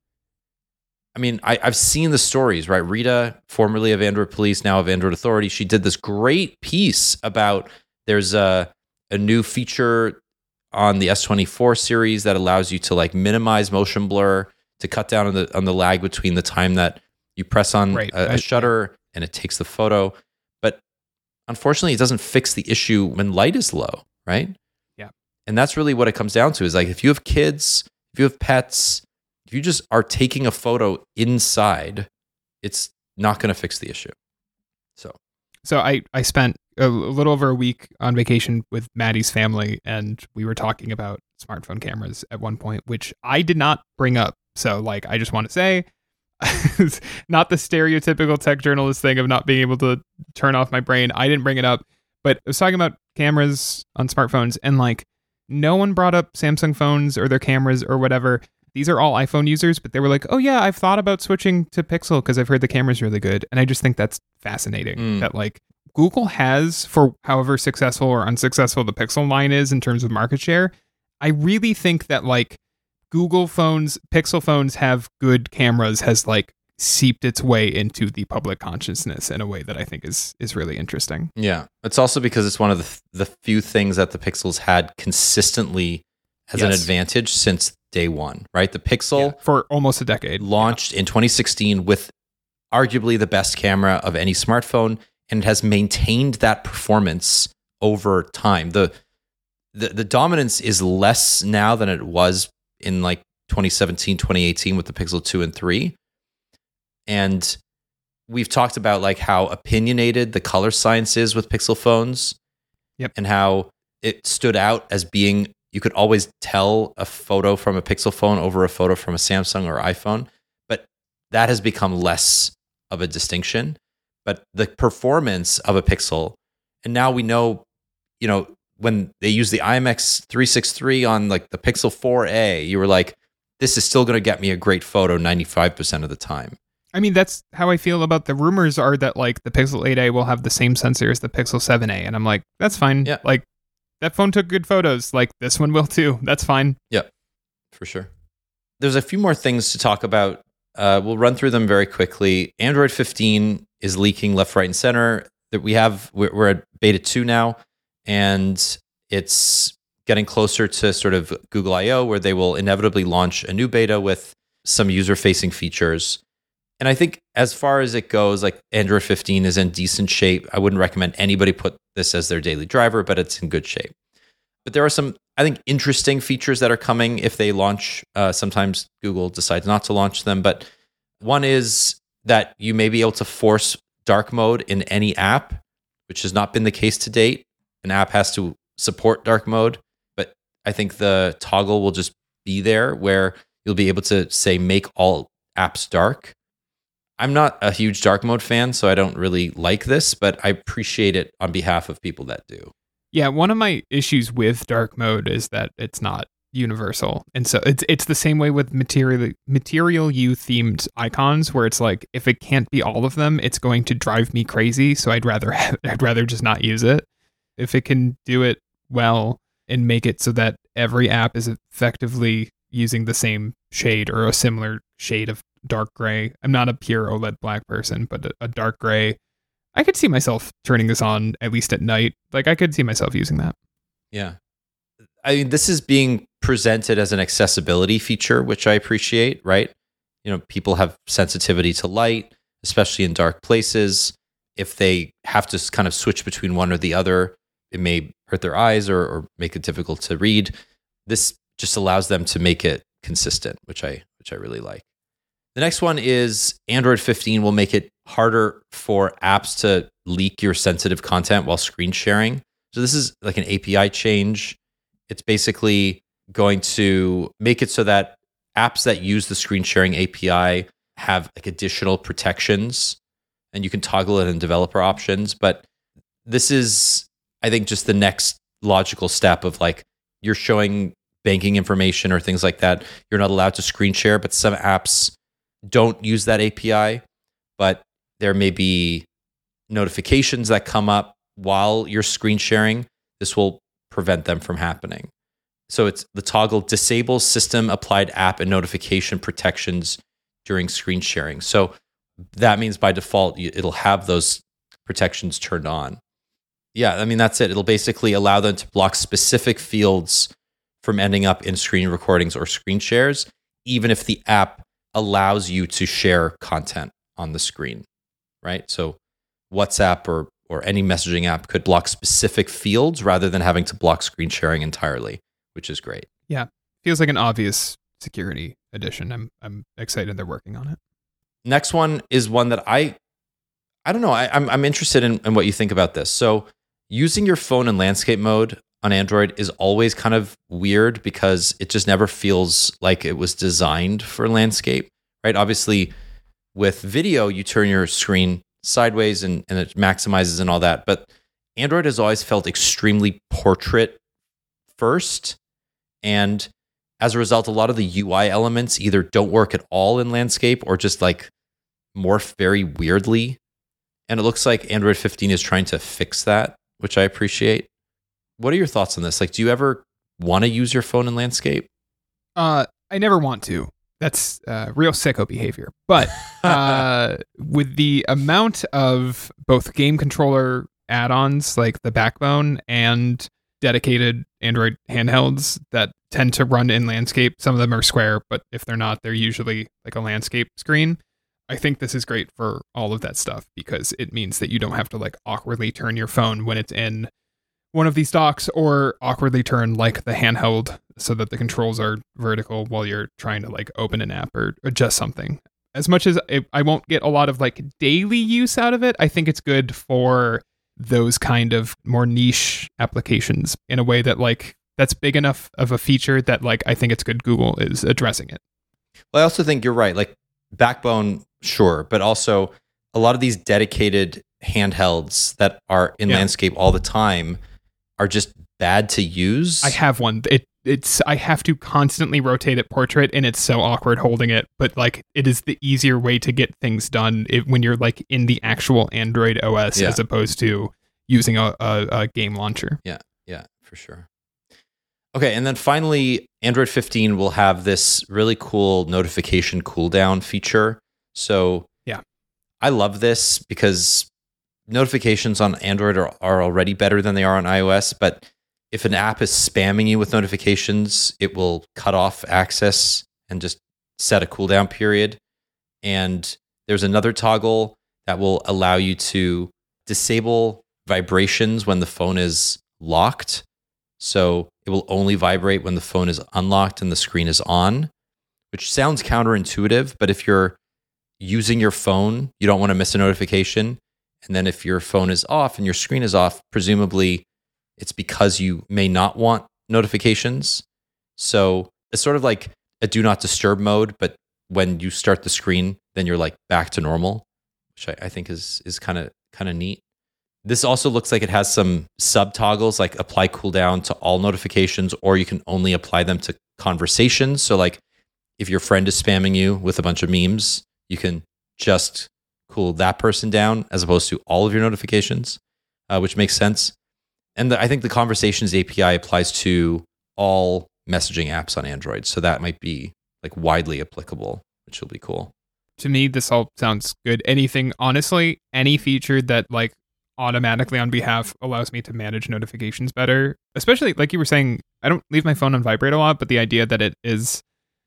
I mean, I, I've seen the stories, right? Rita, formerly of Android Police, now of Android Authority, she did this great piece about there's a a new feature on the S twenty-four series that allows you to like minimize motion blur, to cut down on the on the lag between the time that You press on Right. a, I- a shutter and it takes the photo. But unfortunately, it doesn't fix the issue when light is low, right? Yeah. And that's really what it comes down to is like if you have kids, if you have pets, if you just are taking a photo inside, it's not going to fix the issue. So, So I, I spent a little over a week on vacation with Maddie's family, and we were talking about smartphone cameras at one point, which I did not bring up. So, like, I just want to say, it's not the stereotypical tech journalist thing of not being able to turn off my brain. I didn't bring it up, but I was talking about cameras on smartphones, and like, no one brought up Samsung phones or their cameras or whatever. These are all iPhone users, but they were like, oh yeah, I've thought about switching to Pixel because I've heard the camera's really good. And I just think that's fascinating Mm. that like Google has, for however successful or unsuccessful the Pixel line is in terms of market share, I really think that like Google phones, Pixel phones have good cameras has like seeped its way into the public consciousness in a way that I think is is really interesting. yeah. It's also because it's one of the, the few things that the Pixels had consistently as an Yes. advantage since day one, right? The Pixel Yeah, for almost a decade. launched in twenty sixteen with arguably the best camera of any smartphone, and it has maintained that performance over time. The, the the dominance is less now than it was in like twenty seventeen, twenty eighteen with the Pixel two and three. And we've talked about like how opinionated the color science is with Pixel phones. Yep. And how it stood out as being, you could always tell a photo from a Pixel phone over a photo from a Samsung or iPhone. But that has become less of a distinction. But the performance of a Pixel, and now we know, you know, when they use the I M X three sixty-three on like the Pixel four A, you were like, this is still going to get me a great photo ninety-five percent of the time. I mean, that's how I feel about the rumors are that like the Pixel eight A will have the same sensor as the Pixel seven A. And I'm like, that's fine. Yeah. Like that phone took good photos. Like this one will too. That's fine. For sure. There's a few more things to talk about. Uh, we'll run through them very quickly. Android fifteen is leaking left, right, and center. That we have, we're, we're at beta two now, and it's getting closer to sort of Google I O, where they will inevitably launch a new beta with some user-facing features. And I think as far as it goes, like Android fifteen is in decent shape. I wouldn't recommend anybody put this as their daily driver, but it's in good shape. But there are some, I think, interesting features that are coming if they launch. Uh, sometimes Google decides not to launch them. But one is that you may be able to force dark mode in any app, which has not been the case to date. An app has to support dark mode, but I think the toggle will just be there where you'll be able to say, make all apps dark. I'm not a huge dark mode fan, so I don't really like this, but I appreciate it on behalf of people that do. Yeah, one of my issues with dark mode is that it's not universal. And so it's it's the same way with material material you themed icons where it's like if it can't be all of them, it's going to drive me crazy, so I'd rather have, I'd rather just not use it. If it can do it well and make it so that every app is effectively using the same shade or a similar shade of dark gray. I'm not a pure OLED black person, but a, a dark gray. I could see myself turning this on at least at night. Like I could see myself using that. Yeah. I mean, this is being presented as an accessibility feature, which I appreciate, right? You know, people have sensitivity to light, especially in dark places. If they have to kind of switch between one or the other, it may hurt their eyes or, or make it difficult to read. This just allows them to make it consistent, which I which I really like. The next one is Android fifteen will make it harder for apps to leak your sensitive content while screen sharing. So this is like an A P I change. It's basically going to make it so that apps that use the screen sharing A P I have like additional protections, and you can toggle it in developer options. But this is, I think, just the next logical step of like you're showing banking information or things like that. You're not allowed to screen share, but some apps don't use that A P I, but there may be notifications that come up while you're screen sharing. This will prevent them from happening. So it's the toggle disables system applied app and notification protections during screen sharing. So that means by default, it'll have those protections turned on. Yeah, I mean, that's it. It'll basically allow them to block specific fields from ending up in screen recordings or screen shares, even if the app allows you to share content on the screen, right? So WhatsApp or or any messaging app could block specific fields rather than having to block screen sharing entirely, which is great. Yeah. Feels like an obvious security addition. I'm I'm excited they're working on it. Next one is one that I I don't know. I, I'm I'm interested in, in what you think about this. So using your phone in landscape mode on Android is always kind of weird because it just never feels like it was designed for landscape, right? Obviously, with video, you turn your screen sideways and, and it maximizes and all that. But Android has always felt extremely portrait first. And as a result, a lot of the U I elements either don't work at all in landscape or just like morph very weirdly. And it looks like Android fifteen is trying to fix that, which I appreciate. What are your thoughts on this? Like, do you ever want to use your phone in landscape? Uh, I never want to. That's uh, real sicko behavior. But uh, with the amount of both game controller add-ons like the Backbone and dedicated Android handhelds that tend to run in landscape, some of them are square, but if they're not, they're usually like a landscape screen. I think this is great for all of that stuff because it means that you don't have to like awkwardly turn your phone when it's in one of these docks or awkwardly turn like the handheld so that the controls are vertical while you're trying to like open an app or adjust something. As much as it, I won't get a lot of like daily use out of it, I think it's good for those kind of more niche applications in a way that like that's big enough of a feature that like I think it's good Google is addressing it. Well, I also think you're right. Like Backbone, sure, but also a lot of these dedicated handhelds that are in Yeah. landscape all the time are just bad to use. I have one. It it's I have to constantly rotate it portrait and it's so awkward holding it, but like it is the easier way to get things done if, when you're like in the actual Android O S Yeah. as opposed to using a, a, a game launcher. Yeah, yeah, for sure. Okay, and then finally, Android fifteen will have this really cool notification cooldown feature. So Yeah. I love this because notifications on Android are, are already better than they are on iOS, but if an app is spamming you with notifications, it will cut off access and just set a cooldown period. And there's another toggle that will allow you to disable vibrations when the phone is locked. So it will only vibrate when the phone is unlocked and the screen is on, which sounds counterintuitive, but if you're using your phone, you don't want to miss a notification. And then if your phone is off and your screen is off, presumably it's because you may not want notifications. So it's sort of like a do not disturb mode, but when you start the screen, then you're like back to normal, which I, I think is is kind of kind of neat. This also looks like it has some sub toggles like apply cooldown to all notifications, or you can only apply them to conversations. So like if your friend is spamming you with a bunch of memes, you can just cool that person down as opposed to all of your notifications, uh, which makes sense. And the, I think the Conversations A P I applies to all messaging apps on Android. So that might be like widely applicable, which will be cool. To me, this all sounds good. Anything, honestly, any feature that like automatically on behalf allows me to manage notifications better, especially like you were saying, I don't leave my phone on vibrate a lot, but the idea that it is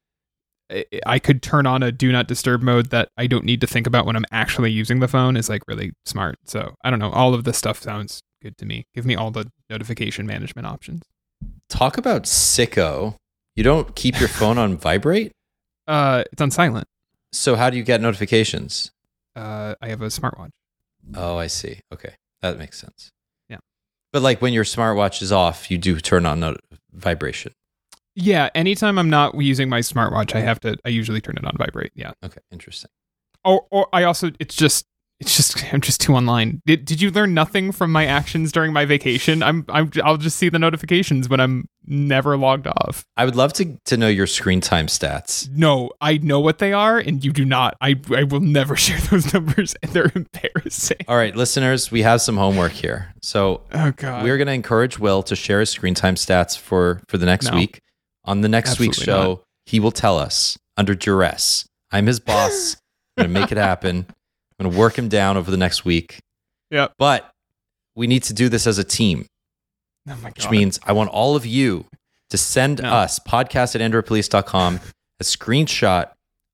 I could turn on a do not disturb mode that I don't need to think about when I'm actually using the phone is like really smart. So I don't know. All of this stuff sounds good to me. Give me all the notification management options. Talk about sicko. You don't keep your phone on vibrate? Uh, it's on silent. So how do you get notifications? Uh, I have a smartwatch. Oh, I see. Okay. That makes sense. Yeah. But like when your smartwatch is off, you do turn on not- vibration. Yeah, anytime I'm not using my smartwatch, I have to. I usually turn it on vibrate. Yeah. Okay, interesting. Or, or I also. It's just. It's just. I'm just too online. Did Did you learn nothing from my actions during my vacation? I'm. I'm. I'll just see the notifications when I'm never logged off. I would love to to know your screen time stats. No, I know what they are, and you do not. I. I will never share those numbers, and they're embarrassing. All right, listeners, we have some homework here. So Oh God. we're going to encourage Will to share his screen time stats for for the next No. week. On the next week's Absolutely show, not. he will tell us under duress. I'm his boss. I'm going to make it happen. I'm going to work him down over the next week. Yep. But we need to do this as a team, Oh my which God. means I want all of you to send No. us, podcast at android police dot com, a screenshot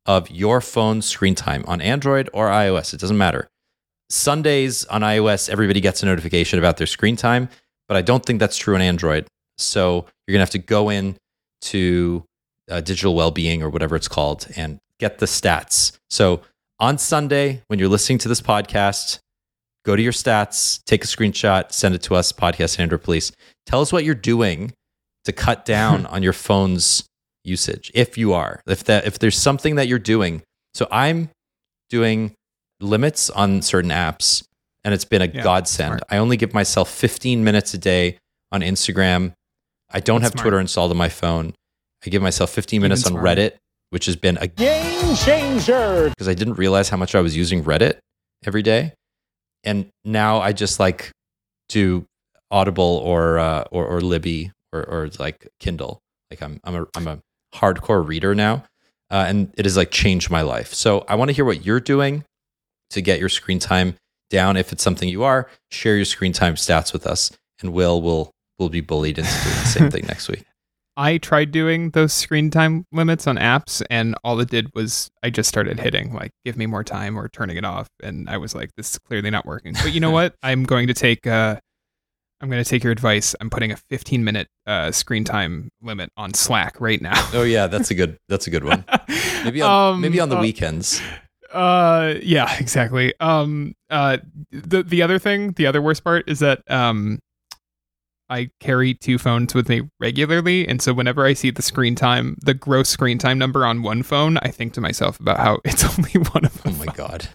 of your phone's screen time on Android or iOS. It doesn't matter. Sundays on iOS, everybody gets a notification about their screen time, but I don't think that's true on Android. So you're going to have to go in to uh, Digital Wellbeing or whatever it's called and get the stats. So on Sunday, when you're listening to this podcast, go to your stats, take a screenshot, send it to us, Podcast Android Police. Tell us what you're doing to cut down on your phone's usage, if you are. If that, if there's something that you're doing. So I'm doing limits on certain apps, and it's been a yeah, godsend. Smart. I only give myself fifteen minutes a day on Instagram. I don't that's have smart. Twitter installed on my phone. I give myself fifteen minutes Even on smart. Reddit, which has been a game changer because I didn't realize how much I was using Reddit every day. And now I just like do Audible or uh, or, or Libby or, or like Kindle. Like I'm I'm a I'm a hardcore reader now, uh, and it has like changed my life. So I want to hear what you're doing to get your screen time down. If it's something you are, share your screen time stats with us, and Will will will be bullied into doing the same thing next week. I tried doing those screen time limits on apps, and all it did was I just started hitting like give me more time or turning it off, and I was like, this is clearly not working. But you know what? I'm going to take uh, I'm going to take your advice. I'm putting a fifteen minute uh, screen time limit on Slack right now. Oh yeah, that's a good that's a good one. Maybe on, um, maybe on the uh, weekends. Uh yeah, exactly. Um uh the the other thing, the other worst part is that um I carry two phones with me regularly, and so whenever I see the screen time, the gross screen time number on one phone, I think to myself about how it's only one of them. Oh my god.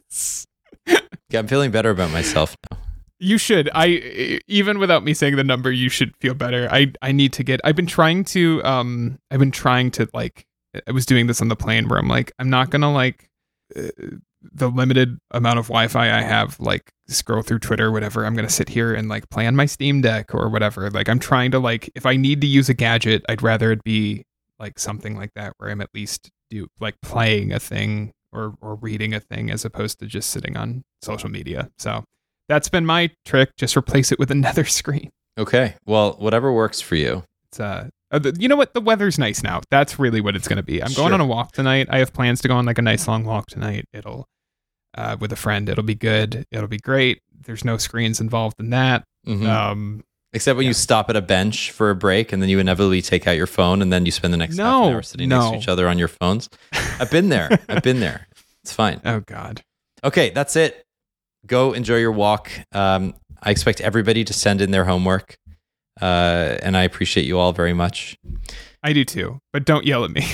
Yeah, I'm feeling better about myself now. You should. I even without me saying the number, you should feel better. I I need to get I've been trying to um I've been trying to like I was doing this on the plane where I'm like I'm not going to like Uh, the limited amount of Wi-Fi I have, like scroll through Twitter or whatever. I'm going to sit here and like play on my Steam Deck or whatever. Like I'm trying to like, if I need to use a gadget, I'd rather it be like something like that where I'm at least do like playing a thing or, or reading a thing as opposed to just sitting on social media. So that's been my trick. Just replace it with another screen. Okay. Well, whatever works for you. It's uh, you know what? The weather's nice now. That's really what it's going to be. I'm going sure. on a walk tonight. I have plans to go on like a nice long walk tonight. It'll, uh, with a friend. It'll be good. It'll be great. There's no screens involved in that. Mm-hmm. Um, Except when yeah. you stop at a bench for a break and then you inevitably take out your phone and then you spend the next no, half an hour sitting no. next to each other on your phones. I've been there. I've been there. It's fine. Oh God. Okay. That's it. Go enjoy your walk. Um, I expect everybody to send in their homework. Uh, and I appreciate you all very much. I do too, but don't yell at me.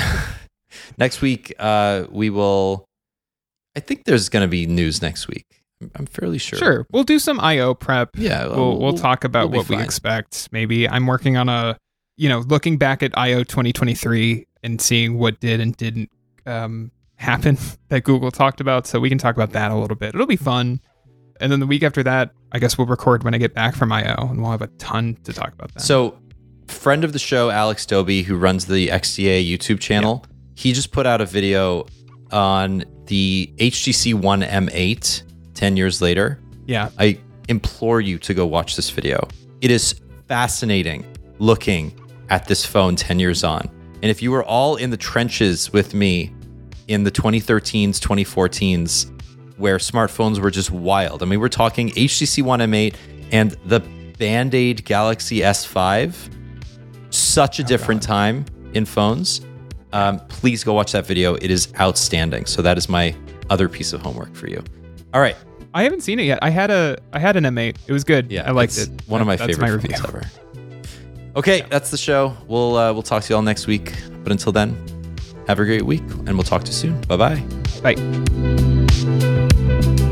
Next week, uh, we will, I think there's going to be news next week. I'm fairly sure. Sure. We'll do some I O prep. Yeah. We'll, we'll, we'll talk about we'll what we expect. Maybe I'm working on a, you know, looking back at I O twenty twenty-three and seeing what did and didn't um, happen that Google talked about. So we can talk about that a little bit. It'll be fun. And then the week after that, I guess we'll record when I get back from I O, and we'll have a ton to talk about that. So, friend of the show, Alex Doby, who runs the X D A YouTube channel, yeah. he just put out a video on the H T C One M eight ten years later. Yeah. I implore you to go watch this video. It is fascinating looking at this phone ten years on. And if you were all in the trenches with me in the twenty thirteens, twenty fourteens, where smartphones were just wild. I mean, we're talking H T C One M eight and the Band-Aid Galaxy S five. Such a oh, different God. time in phones. Um, please go watch that video. It is outstanding. So that is my other piece of homework for you. All right. I haven't seen it yet. I had a I had an M eight. It was good. Yeah, I liked it. One of my that's favorite my phones ever. Okay, yeah. That's the show. We'll uh, we'll talk to you all next week. But until then, have a great week, and we'll talk to you soon. Bye-bye. Bye.